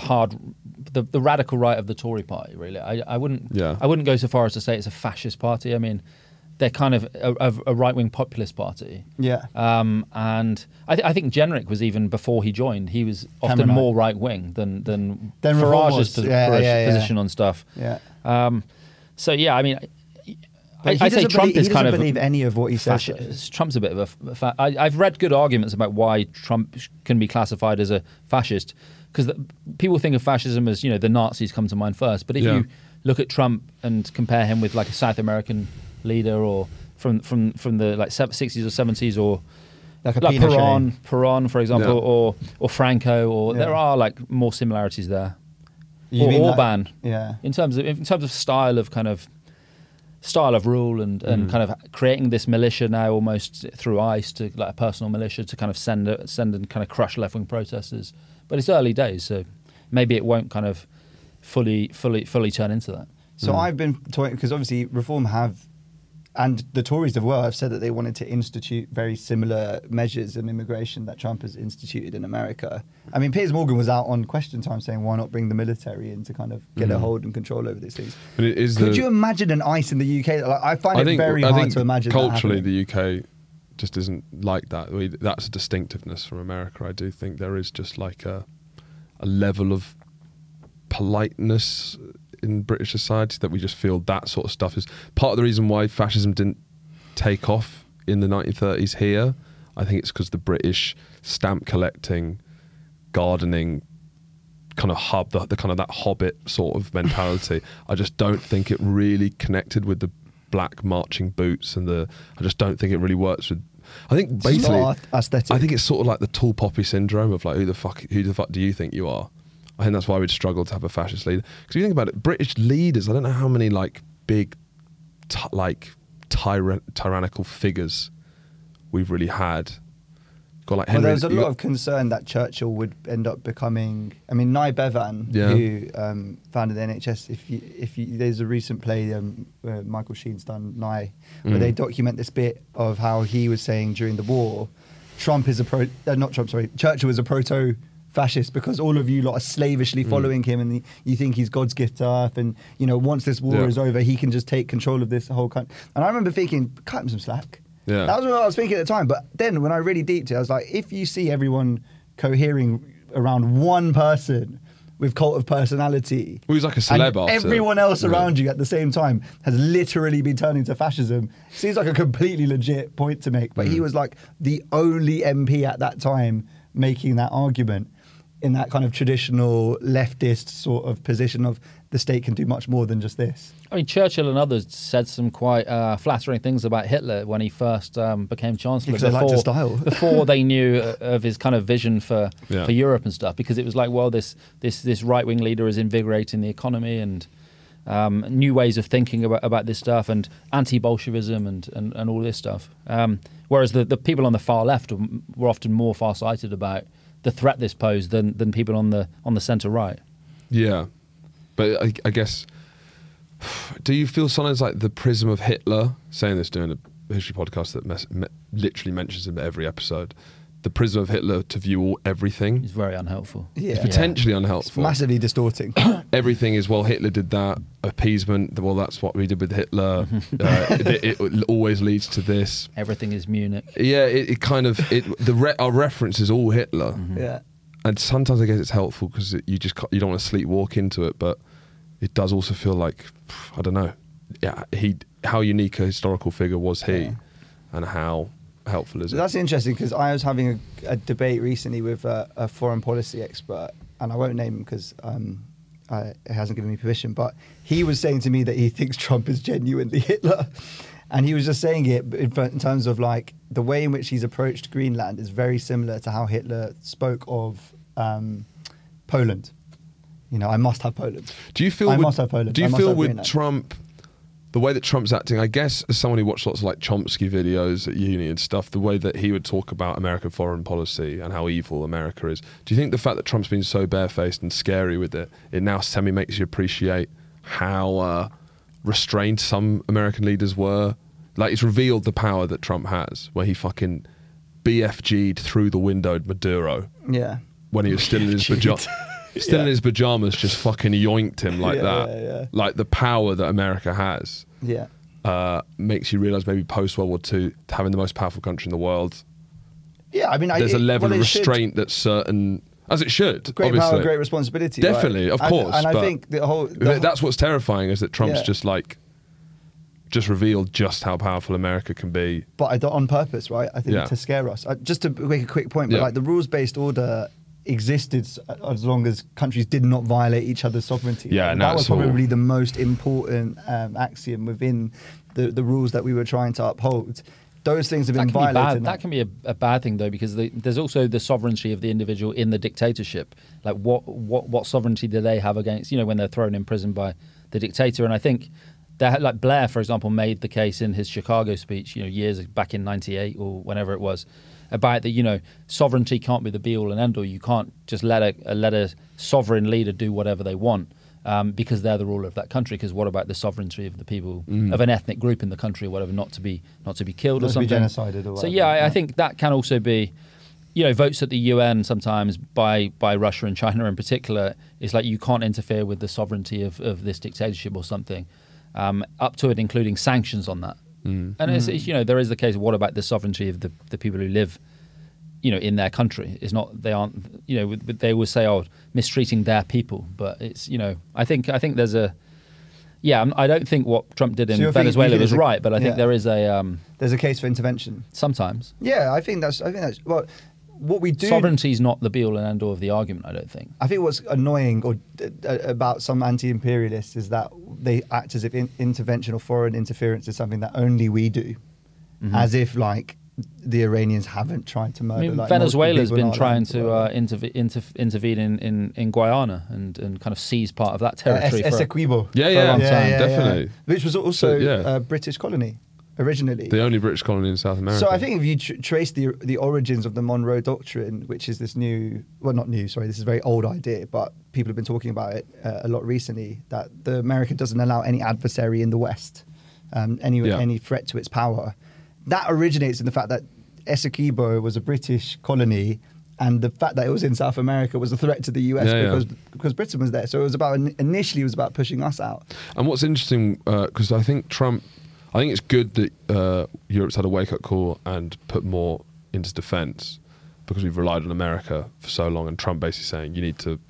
the radical right of the Tory party. Really, I wouldn't go so far as to say it's a fascist party. I mean, they're kind of a right-wing populist party. Yeah. And I think Jenrick was, even before he joined, he was often more right-wing than Farage's position on stuff. Yeah. So yeah, I mean, I say Trump is kind of believe any of what he says. Trump's a bit of a. I've read good arguments about why Trump can be classified as a fascist, because people think of fascism as, the Nazis come to mind first. But if you look at Trump and compare him with like a South American leader, or from the like 60s or 70s, or like Perón, for example, or Franco, or there are like more similarities there. Or Orban, in terms of style of rule and kind of creating this militia now almost through ICE, to like a personal militia to kind of send and kind of crush left-wing protesters. But it's early days, so maybe it won't kind of fully turn into that. So I've been talking, because obviously Reform and the Tories as well, have said that they wanted to institute very similar measures in immigration that Trump has instituted in America. I mean, Piers Morgan was out on Question Time saying, why not bring the military in to kind of get a hold and control over these things? Could you imagine an ICE in the UK? Like, I find it very hard to imagine culturally that the UK just isn't like that. That's a distinctiveness from America. I do think there is just like a level of politeness in British society that we just feel that sort of stuff is part of the reason why fascism didn't take off in the 1930s here. I think it's because the British stamp collecting, gardening kind of hub, the kind of that hobbit sort of mentality. I just don't think it really connected with the black marching boots and I just don't think it really works with. I think basically, aesthetic. I think it's sort of like the tall poppy syndrome of like, who the fuck do you think you are? I think that's why we'd struggle to have a fascist leader. Because if you think about it, British leaders, I don't know how many like big, tyrannical figures we've really had. Got like Henry. Well, there was a lot of concern that Churchill would end up becoming. I mean, Nye Bevan, who founded the NHS. If you, there's a recent play Michael Sheen's done, Nye, where they document this bit of how he was saying during the war, Churchill was a proto-fascist because all of you lot are slavishly following him, and you think he's God's gift to earth, and once this war is over, he can just take control of this whole country. And I remember thinking, cut him some slack. Yeah. That was what I was thinking at the time. But then when I really deeped it, I was like, if you see everyone cohering around one person with cult of personality, well, he's like a celeb and everyone else around you at the same time has literally been turning to fascism, seems like a completely legit point to make. But he was like the only MP at that time making that argument in that kind of traditional leftist sort of position of the state can do much more than just this. I mean, Churchill and others said some quite flattering things about Hitler when he first became Chancellor. Because they liked his style. Before they knew of his kind of vision for Europe and stuff. Because it was like, well, this right-wing leader is invigorating the economy and new ways of thinking about this stuff, and anti-Bolshevism and all this stuff. Whereas the people on the far left were often more far-sighted about the threat this posed than people on the centre right. Yeah. But I guess, do you feel sometimes like the prism of Hitler, saying this during a history podcast that literally mentions him every episode, the prism of Hitler to view everything is very unhelpful. Yeah. It's potentially unhelpful. It's massively distorting. Everything is, well, Hitler did that, appeasement, well, that's what we did with Hitler. It always leads to this. Everything is Munich. Yeah, it kind of, our reference is all Hitler. Mm-hmm. Yeah. And sometimes I guess it's helpful because you don't want to sleepwalk into it, but it does also feel like, I don't know, how unique a historical figure was he, and how helpful is it? That's interesting, because I was having a debate recently with a foreign policy expert, and I won't name him because he hasn't given me permission, but he was saying to me that he thinks Trump is genuinely Hitler. And he was just saying it in terms of like the way in which he's approached Greenland is very similar to how Hitler spoke of Poland. I must have Poland. Do you feel I must have Poland. Do you feel with Trump, the way that Trump's acting, I guess, as someone who watched lots of like Chomsky videos at uni and stuff, the way that he would talk about American foreign policy and how evil America is. Do you think the fact that Trump's been so barefaced and scary with it, it now semi makes you appreciate how restrained some American leaders were? Like, it's revealed the power that Trump has, where he fucking BFG'd through the windowed Maduro. Yeah. When he was still in his pajamas. Still in his pajamas, just fucking yoinked him like that. Yeah. Like, the power that America has makes you realise maybe post-World War II, having the most powerful country in the world, Yeah, I mean, there's a level of restraint that's certain, as it should, Great obviously. power, great responsibility. Definitely, right? of course. And I but think that's what's terrifying, is that Trump's Yeah. just revealed just how powerful America can be. But on purpose, right? I think to scare us. Just to make a quick point, but like the rules-based order existed as long as countries did not violate each other's sovereignty. Yeah, and no, that was it's all- probably the most important axiom within the rules that we were trying to uphold. Those things have been violated. That can be a bad thing, though, because there's also the sovereignty of the individual in the dictatorship. Like, what sovereignty do they have against, when they're thrown in prison by the dictator? And I think that, like, Blair, for example, made the case in his Chicago speech, years back in '98 or whenever it was, about that, sovereignty can't be the be all and end all. You can't just let a sovereign leader do whatever they want. Because they're the ruler of that country. Because what about the sovereignty of the people of an ethnic group in the country or whatever, not to be killed or Not to be something, genocided or so whatever, I think that can also be, votes at the UN sometimes by Russia and China in particular. It's like you can't interfere with the sovereignty of this dictatorship or something, up to it including sanctions on that. And it's, there is the case of what about the sovereignty of the people who live in their country. It's not, they aren't, they will say, mistreating their people. But it's, I think there's a, I don't think what Trump did in Venezuela was right, but I think there is there's a case for intervention. Sometimes. Yeah, I think that's, well, what we do. Sovereignty is not the be all and end all of the argument, I don't think. I think what's annoying about some anti-imperialists is that they act as if intervention or foreign interference is something that only we do. As if, like, the Iranians haven't tried to murder. Venezuela's been trying to intervene in Guyana and kind of seize part of that territory. Essequibo. For a long time. Definitely. Which was also a British colony originally. The only British colony in South America. So I think if you trace the origins of the Monroe Doctrine, which is this this is a very old idea, but people have been talking about it a lot recently, that the America doesn't allow any adversary in the West, any threat to its power. That originates in the fact that Essequibo was a British colony, and the fact that it was in South America was a threat to the US because Britain was there. So it was initially pushing us out. And what's interesting, because I think it's good that Europe's had a wake-up call and put more into defence, because we've relied on America for so long, and Trump basically saying you need to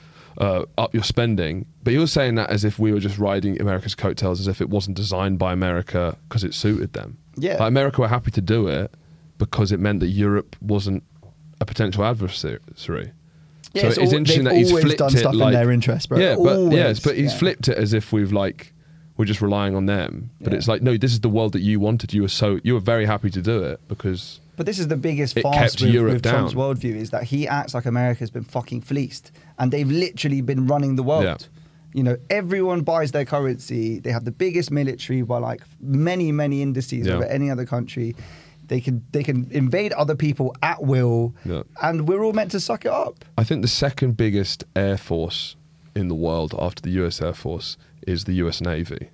up your spending. But he was saying that as if we were just riding America's coattails, as if it wasn't designed by America because it suited them. Yeah. Like, America were happy to do it because it meant that Europe wasn't a potential adversary. Yeah, so it's interesting that he's flipped done it stuff like, in their interest, bro. Yeah, but he's Yeah. flipped it as if we're just relying on them. But it's like, no, this is the world that you wanted. You were very happy to do it because. But this is the biggest it farce kept Europe with down. Trump's worldview, is that he acts like America's been fucking fleeced, and they've literally been running the world. Yeah. Everyone buys their currency. They have the biggest military by like many, many indices over any other country. They can invade other people at will, and we're all meant to suck it up. I think the second biggest air force in the world after the US Air Force is the US Navy.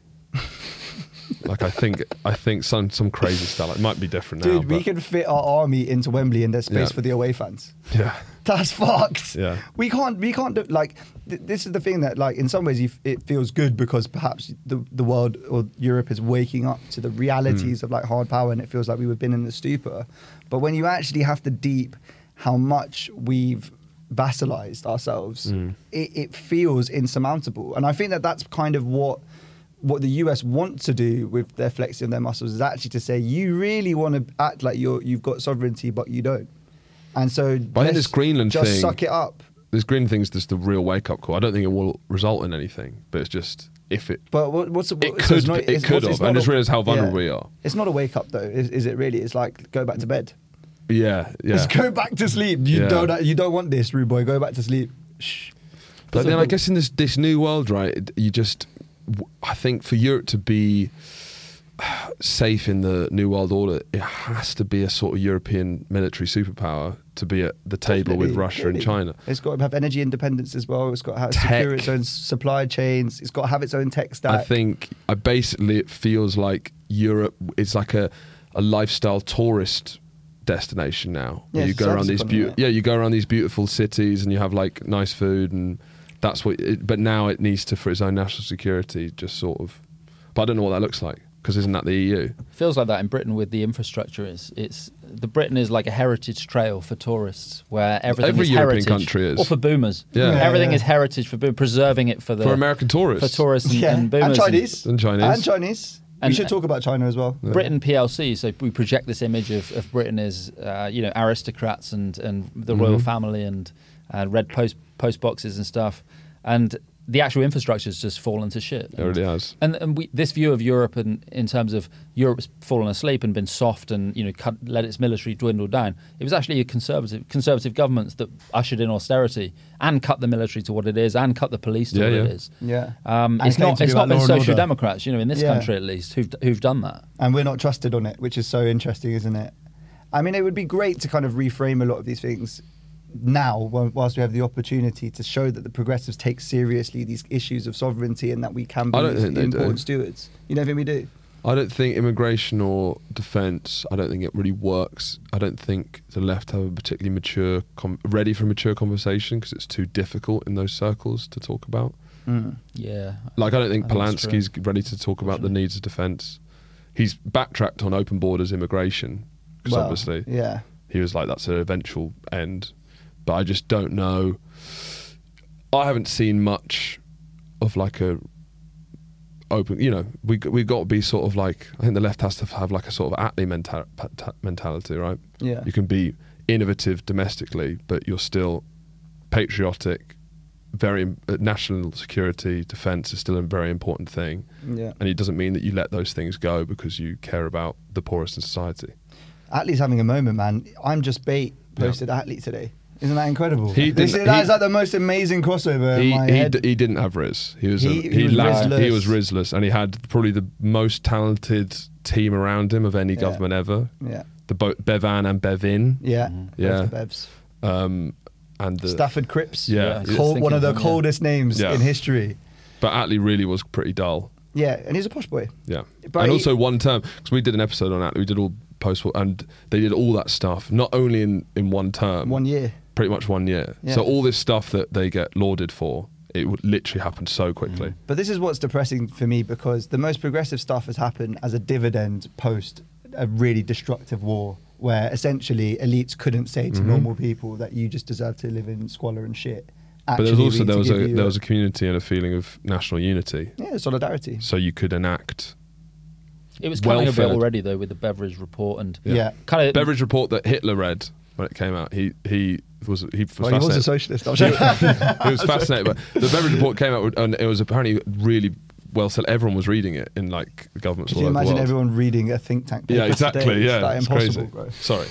Like, I think some crazy stuff. It might be different now. Dude, we can fit our army into Wembley, and there's space for the away fans. Yeah. That's fucked. Yeah. We can't do, like, this is the thing that, like, in some ways it feels good because perhaps the world or Europe is waking up to the realities of, like, hard power, and it feels like we've been in the stupor. But when you actually have to deep how much we've vassalized ourselves, it feels insurmountable. And I think that that's kind of what the US want to do with their flexing of their muscles, is actually to say, you really want to act like you've got sovereignty, but you don't. And so But I think this Greenland just thing, suck it up. This Greenland thing is just the real wake-up call. I don't think it will result in anything, but it's just if it. But it could have. I just realised how vulnerable we are. It's not a wake up though, is it really? It's like, go back to bed. Yeah. Just go back to sleep. You don't want this, rude boy. Go back to sleep. Shh. But then I guess in this new world, right? I think for Europe to be safe in the New World Order, it has to be a sort of European military superpower to be at the table with Russia and China. It's got to have energy independence as well. It's got to have secure its own supply chains. It's got to have its own tech stack. I think basically it feels like Europe is like a lifestyle tourist destination now. Yeah, you go around these you go around these beautiful cities and you have like nice food, and that's what. But now it needs to, for its own national security, just sort of. But I don't know what that looks like, because isn't that the EU? Feels like that in Britain with the infrastructure. The Britain is like a heritage trail for tourists, where everything Every is European heritage, country is. or for boomers. Yeah. Everything is heritage for boomers, preserving it for American tourists. for tourists and boomers and Chinese. And Chinese. We should talk about China as well. Britain PLC. So we project this image of Britain as aristocrats and the royal family and red post boxes and stuff, and the actual infrastructure has just fallen to shit. It really has. And this view of Europe, and in terms of Europe's fallen asleep and been soft and let its military dwindle down, it was actually a conservative governments that ushered in austerity and cut the military to what it is and cut the police to what it is. Yeah, it's not been social democrats, in this country at least, who've done that. And we're not trusted on it, which is so interesting, isn't it? I mean, it would be great to kind of reframe a lot of these things now, whilst we have the opportunity to show that the progressives take seriously these issues of sovereignty and that we can be important stewards. You don't think we do? I don't think immigration or defence, I don't think it really works. I don't think the left have a particularly ready for mature conversation, because it's too difficult in those circles to talk about. Yeah. Like, I don't think Polanski's ready to talk about the needs of defence. He's backtracked on open borders immigration, because obviously he was like, that's an eventual end. But I just don't know. I haven't seen much of like a open. We've got to be sort of like. I think the left has to have like a sort of Attlee mentality, right? Yeah. You can be innovative domestically, but you're still patriotic. Very national security, defence is still a very important thing. Yeah. And it doesn't mean that you let those things go because you care about the poorest in society. Attlee's having a moment, man. I'm Just Bait posted Attlee today. Isn't that incredible? That is like the most amazing crossover in my head. He didn't have Riz. He was Rizless, and he had probably the most talented team around him of any government ever. Yeah. The Bevan and Bevin. Yeah. Yeah. Both the Bevs. And the Stafford Cripps. Yeah. One of the coldest names in history. But Attlee really was pretty dull. Yeah, and he's a posh boy. Yeah. But and also one term, because we did an episode on Attlee. We did all post, and they did all that stuff, not only in one term. 1 year. Pretty much 1 year. Yeah. So all this stuff that they get lauded for, it would literally happen so quickly. But this is what's depressing for me, because the most progressive stuff has happened as a dividend post a really destructive war, where essentially elites couldn't say to normal people that you just deserve to live in squalor and shit. But there was a community and a feeling of national unity. Yeah, solidarity. So you could enact. It was coming a bit already though with the Beveridge report and kind of Beveridge report that Hitler read when it came out. He was he was a socialist. I'm sure. He was fascinated. But the Beveridge report came out and it was apparently really well said. Everyone was reading it in like governments. Could you imagine everyone reading a think tank paper? Yeah, exactly. Today? Yeah, it's impossible, crazy. Bro. Sorry.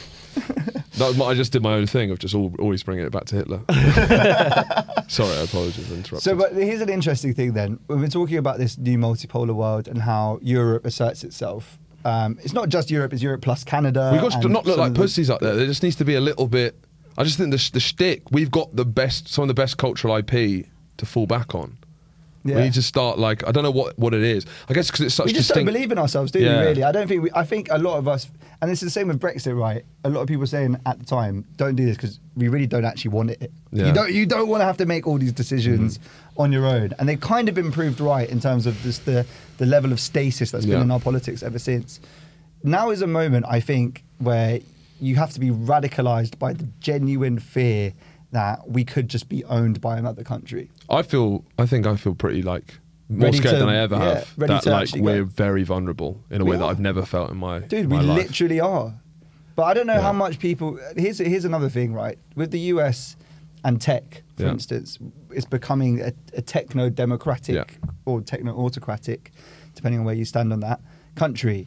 I just did my own thing of just always bringing it back to Hitler. Sorry, I apologize for interrupting. So, but here's an interesting thing then. When we're talking about this new multipolar world and how Europe asserts itself, it's not just Europe, it's Europe plus Canada. We've got to not look like pussies up there. There just needs to be a little bit. I just think the shtick, we've got some of the best cultural IP to fall back on. Yeah. We need to start I don't know what it is. I guess because it's such. We just don't believe in ourselves, do we? Really, I don't think. I think a lot of us, and it's the same with Brexit, right? A lot of people saying at the time, "Don't do this because we really don't actually want it." Yeah. You don't want to have to make all these decisions on your own, and they've kind of been proved right in terms of just the level of stasis that's been in our politics ever since. Now is a moment, I think, where you have to be radicalized by the genuine fear that we could just be owned by another country. I think I feel pretty more scared than I ever have. That we're very vulnerable in a way that I've never felt in my Dude, my we life. literally are. But I don't know how much people. Here's another thing, right? With the US and tech, for instance, it's becoming a techno-democratic or techno-autocratic, depending on where you stand on that country.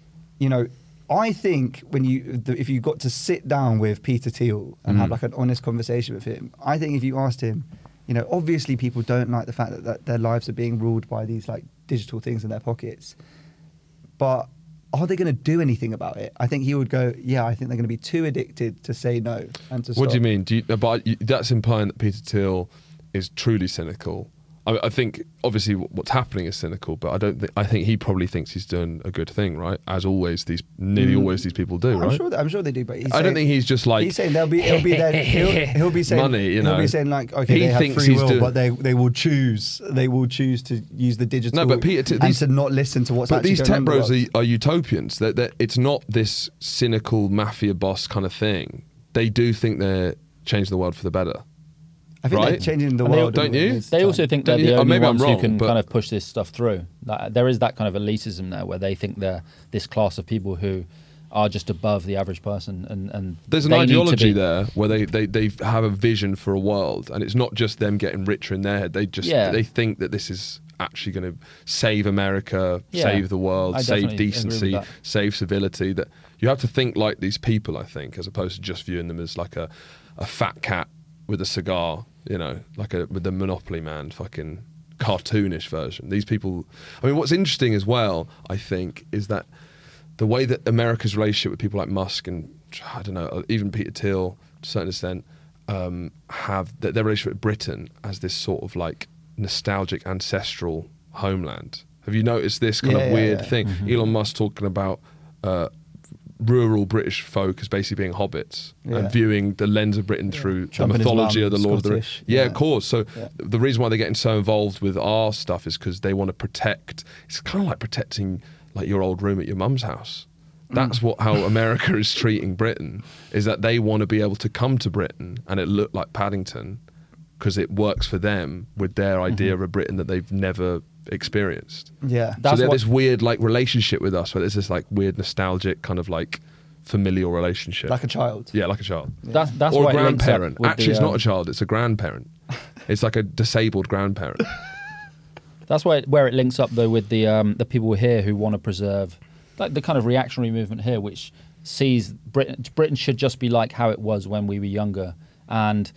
I think if you got to sit down with Peter Thiel and have an honest conversation with him, I think if you asked him, obviously people don't like the fact that their lives are being ruled by these like digital things in their pockets. But are they going to do anything about it? I think he would go, yeah, I think they're going to be too addicted to say no and to stop. What do you mean? That's implying that Peter Thiel is truly cynical. I think obviously what's happening is cynical, but I think he probably thinks he's doing a good thing, right? As always, nearly always these people do, right? I'm sure they do, but I don't think he's just like. He's saying he'll be there. He'll be saying money. He'll be saying like, okay, they have free will, but they will choose. They will choose to use the digital. No, but Peter, and to not listen to what's. But actually these going tech on in the bros world. are utopians. That it's not this cynical mafia boss kind of thing. They do think they're changing the world for the better. I think they're right? changing the And they- world. don't you? They also think they're Don't the you? only Maybe I'm ones wrong, who can but- kind of push this stuff through. Like, there is that kind of elitism there where they think they're this class of people who are just above the average person. And There's an they need to ideology be- there where they have a vision for a world, and it's not just them getting richer in their head. They think that this is actually going to save America, Yeah, save the world, I save definitely agree with decency, that. save civility. That you have to think like these people, I think, as opposed to just viewing them as like a fat cat with a cigar, with the Monopoly Man fucking cartoonish version. These people, I mean, what's interesting as well, I think, is that the way that America's relationship with people like Musk and, I don't know, even Peter Thiel, to a certain extent, have their relationship with Britain as this sort of like nostalgic ancestral homeland. Have you noticed this kind of weird thing? Mm-hmm. Elon Musk talking about rural British folk as basically being hobbits and viewing the lens of Britain through Trump the and his mythology mum, of the Lord Scottish. of the Rings. Yeah. Of course. So Yeah. the reason why they're getting so involved with our stuff is because they want to protect. It's kind of like protecting like your old room at your mum's house. That's how America is treating Britain, is that they want to be able to come to Britain and it look like Paddington because it works for them with their idea of a Britain that they've never experienced. Yeah. So That's they have what- this weird like relationship with us where there's this like weird nostalgic kind of like familial relationship. Like a child. Yeah, like a child. That's Or why a it links up grandparent. with Actually, the, it's not a child, it's a grandparent. It's like a disabled grandparent. That's where it links up though with the people here who want to preserve like the kind of reactionary movement here, which sees Britain should just be like how it was when we were younger, and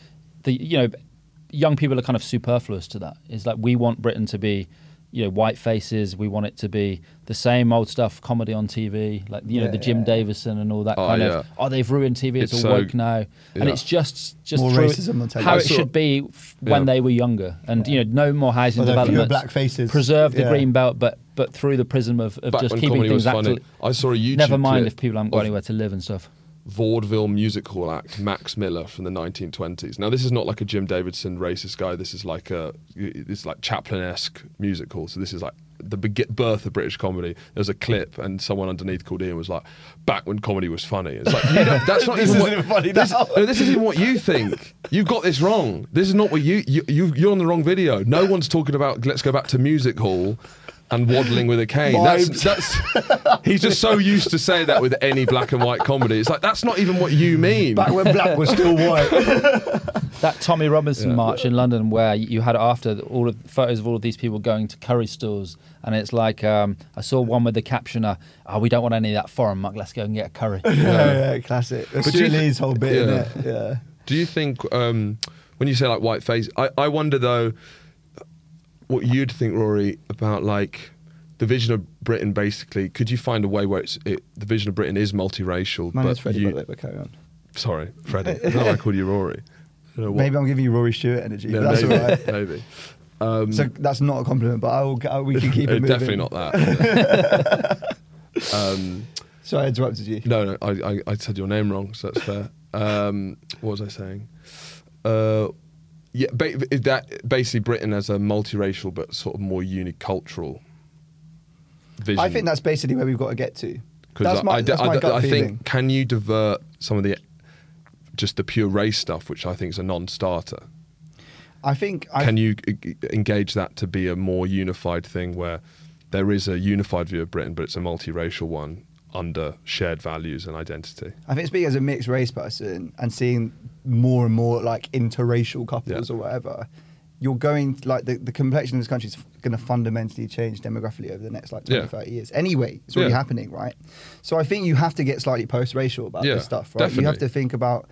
young people are kind of superfluous to that. It's like we want Britain to be, white faces. We want it to be the same old stuff, comedy on TV, like the Jim Davison and all that kind of. Oh, they've ruined TV. It's all so- woke now, and yeah. it's just More through racism on how television. it should be when they were younger, and no more housing Well, there are fewer developments. black faces. Preserve the Yeah. green belt, but through the prism of Back just when keeping comedy things was funny, actually. I saw a YouTube Never mind clip if people haven't got of anywhere to live and stuff. vaudeville music hall act Max Miller from the 1920s. Now this is not like a Jim Davidson racist guy. This is like Chaplin-esque music hall. So this is like the birth of British comedy. There's a clip and someone underneath called in and was like, "Back when comedy was funny." It's like that's not This even isn't funny now. This isn't even what you think. You've got this wrong. This is not what you're on the wrong video. No one's talking about let's go back to music hall and waddling with a cane. That's he's just so used to say that with any black and white comedy. It's like that's not even what you mean. Back when black was still white. That Tommy Robinson march in London, where you had after all of photos of all of these people going to curry stores, and it's like I saw one with the caption, "We don't want any of that foreign muck. Let's go and get a curry." yeah, classic. do you Stuart thi- Lee's whole bit in Yeah. it. Yeah. Do you think when you say like white face, I wonder though what you'd think, Rory, about like the vision of Britain. Basically, could you find a way where the vision of Britain is multiracial? My name's but Freddie, you, by the way, but carry on. sorry, Freddie. I don't know why I called you Rory. I don't know what- Maybe I'm giving you Rory Stewart energy, Yeah, but that's maybe, all right. maybe. So that's not a compliment, but we can keep it moving. Definitely not that. Sorry, I interrupted you. No, I said your name wrong, so that's fair. What was I saying? Basically Britain as a multiracial but sort of more unicultural vision. I think that's basically where we've got to get to. Because That's my gut I feeling. think, can you divert some of just the pure race stuff, which I think is a non-starter? I think Can you engage that to be a more unified thing where there is a unified view of Britain, but it's a multiracial one under shared values and identity? I think speaking as a mixed race person and seeing more and more like interracial couples Yeah. or whatever, you're going like the complexion of this country is going to fundamentally change demographically over the next like 20, Yeah. 30 years. Anyway, it's already Yeah. happening, right? So I think you have to get slightly post-racial about Yeah, this stuff, right? You have definitely. to think about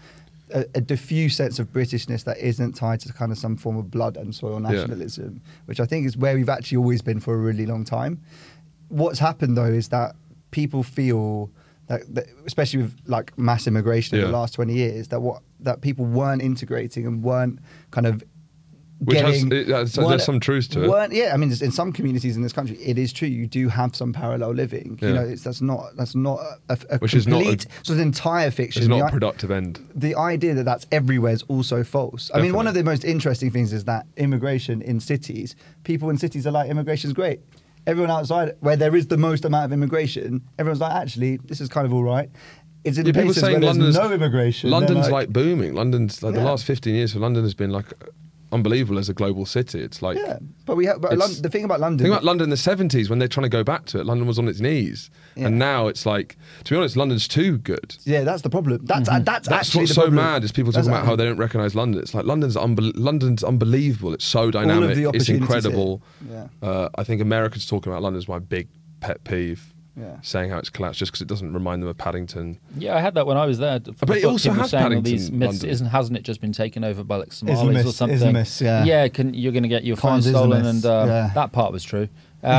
a diffuse sense of Britishness that isn't tied to kind of some form of blood and soil nationalism, which I think is where we've actually always been for a really long time. What's happened though is that people feel that especially with like mass immigration in the last 20 years, that people weren't integrating and weren't kind of there's some truth to it. Yeah, I mean, in some communities in this country, it is true. You do have some parallel living. You know, that's not a Which complete, is not it's an entire fiction. It's not a productive end. The idea that that's everywhere is also false. I mean, one of the most interesting things is that immigration in cities, people in cities are like, immigration's great. Everyone outside, where there is the most amount of immigration, everyone's like, actually, this is kind of all right. It's in places where there's no immigration. London's like booming. London's like the last 15 years for London has been like unbelievable as a global city. It's like but the thing about London. The thing about London in the 70s when they're trying to go back to it, London was on its knees, and now it's like, to be honest, London's too good. Yeah, that's the problem. That's actually what's the so problem. mad is people talking about how they don't recognise London. It's like London's unbelievable. It's so dynamic. It's incredible. I think Americans talking about London is my big pet peeve. Saying how it's collapsed just because it doesn't remind them of Paddington. Yeah, I had that when I was there. But it also has Paddington. These myths, hasn't it just been taken over by like Somalis Islamists, or something? Islamists, yeah. You're going to get your phone stolen, and that part was true.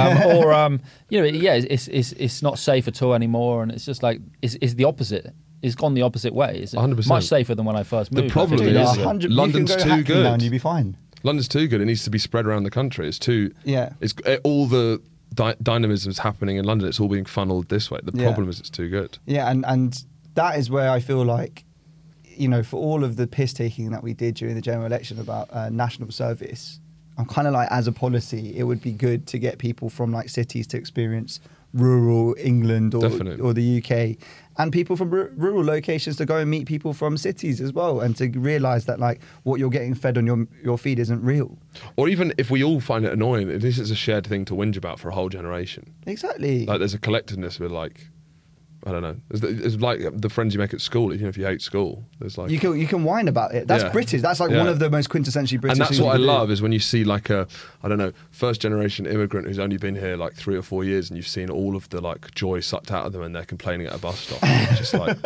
It's not safe at all anymore, and it's just like it's the opposite. It's gone the opposite way. It's 100%. much safer than when I first moved. The problem is London's too good. And you'd be fine. London's too good. It needs to be spread around the country. It's too. Yeah. It's all the dynamism's happening in London. It's all being funneled this way. The problem is it's too good. Yeah, and that is where I feel like, you know, for all of the piss taking that we did during the general election about national service, I'm kind of like, as a policy, it would be good to get people from like cities to experience rural England or the UK, and people from rural locations to go and meet people from cities as well, and to realise that like what you're getting fed on your feed isn't real. Or even if we all find it annoying, at least it's a shared thing to whinge about for a whole generation. Exactly. Like there's a collectiveness with like, I don't know. It's like the friends you make at school, even if you hate school. There's like you can whine about it. That's British. That's like one of the most quintessentially British. And that's things what I you can love do. is when you see like a, I don't know, first generation immigrant who's only been here like 3 or 4 years, and you've seen all of the like joy sucked out of them, and they're complaining at a bus stop. It's just like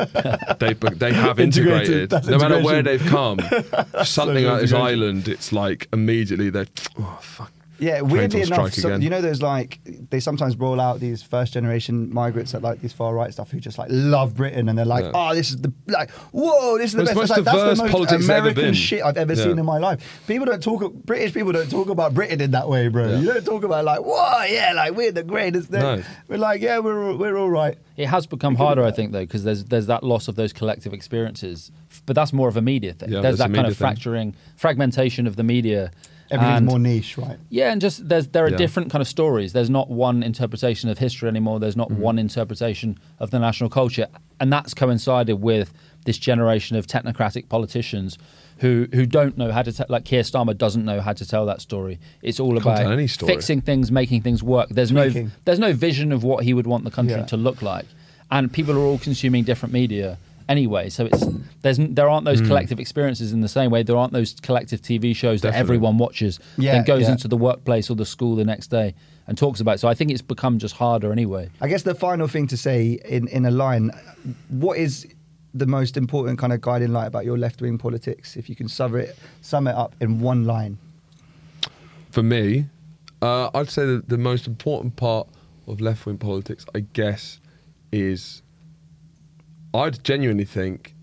they have integrated. No matter where they've come, something like this island, it's like immediately they're fuck. Yeah, weirdly enough, you know, there's like, they sometimes roll out these first generation migrants at like these far right stuff who just like love Britain, and they're like, oh, this is the, like, whoa, this is the best. Most like, diverse that's the most politics American shit I've ever seen in my life. British people don't talk about Britain in that way, bro. You don't talk about like, whoa, yeah, like we're the greatest thing. No. We're like, yeah, we're all right. It has become harder, I think, though, because there's that loss of those collective experiences. But that's more of a media thing. There's that kind of fragmentation of the media. Everything's more niche, right? Yeah, and just there are different kind of stories. There's not one interpretation of history anymore. There's not one interpretation of the national culture. And that's coincided with this generation of technocratic politicians who don't know how to like Keir Starmer doesn't know how to tell that story. It's all about fixing things, making things work. There's no vision of what he would want the country to look like. And people are all consuming different media anyway, so there aren't those collective experiences in the same way. There aren't those collective TV shows that everyone watches, then goes into the workplace or the school the next day and talks about. So I think it's become just harder anyway. I guess the final thing to say in a line, what is the most important kind of guiding light about your left-wing politics, if you can sum it up in one line? For me, I'd say that the most important part of left-wing politics, I guess, is I'd genuinely think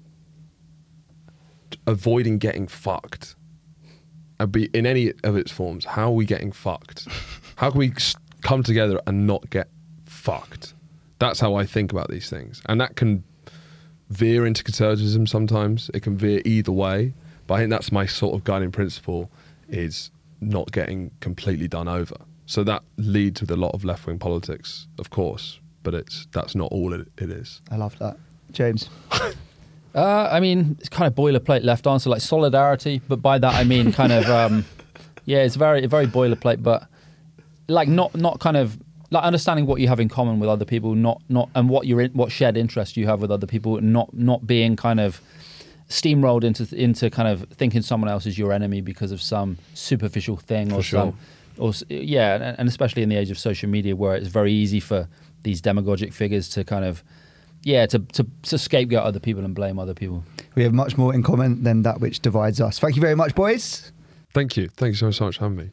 avoiding getting fucked. I'd be in any of its forms. How are we getting fucked? How can we come together and not get fucked? That's how I think about these things. And that can veer into conservatism sometimes. It can veer either way. But I think that's my sort of guiding principle, is not getting completely done over. So that leads with a lot of left-wing politics, of course. But that's not all it is. I love that. James? I mean, it's kind of boilerplate left answer, like solidarity, but by that I mean kind of, it's very boilerplate, but like not kind of like understanding what you have in common with other people, not and what shared interest you have with other people, not being kind of steamrolled into kind of thinking someone else is your enemy because of some superficial thing and especially in the age of social media where it's very easy for these demagogic figures to kind of to scapegoat other people and blame other people. We have much more in common than that which divides us. Thank you very much, boys. Thank you. Thank you so much for having me.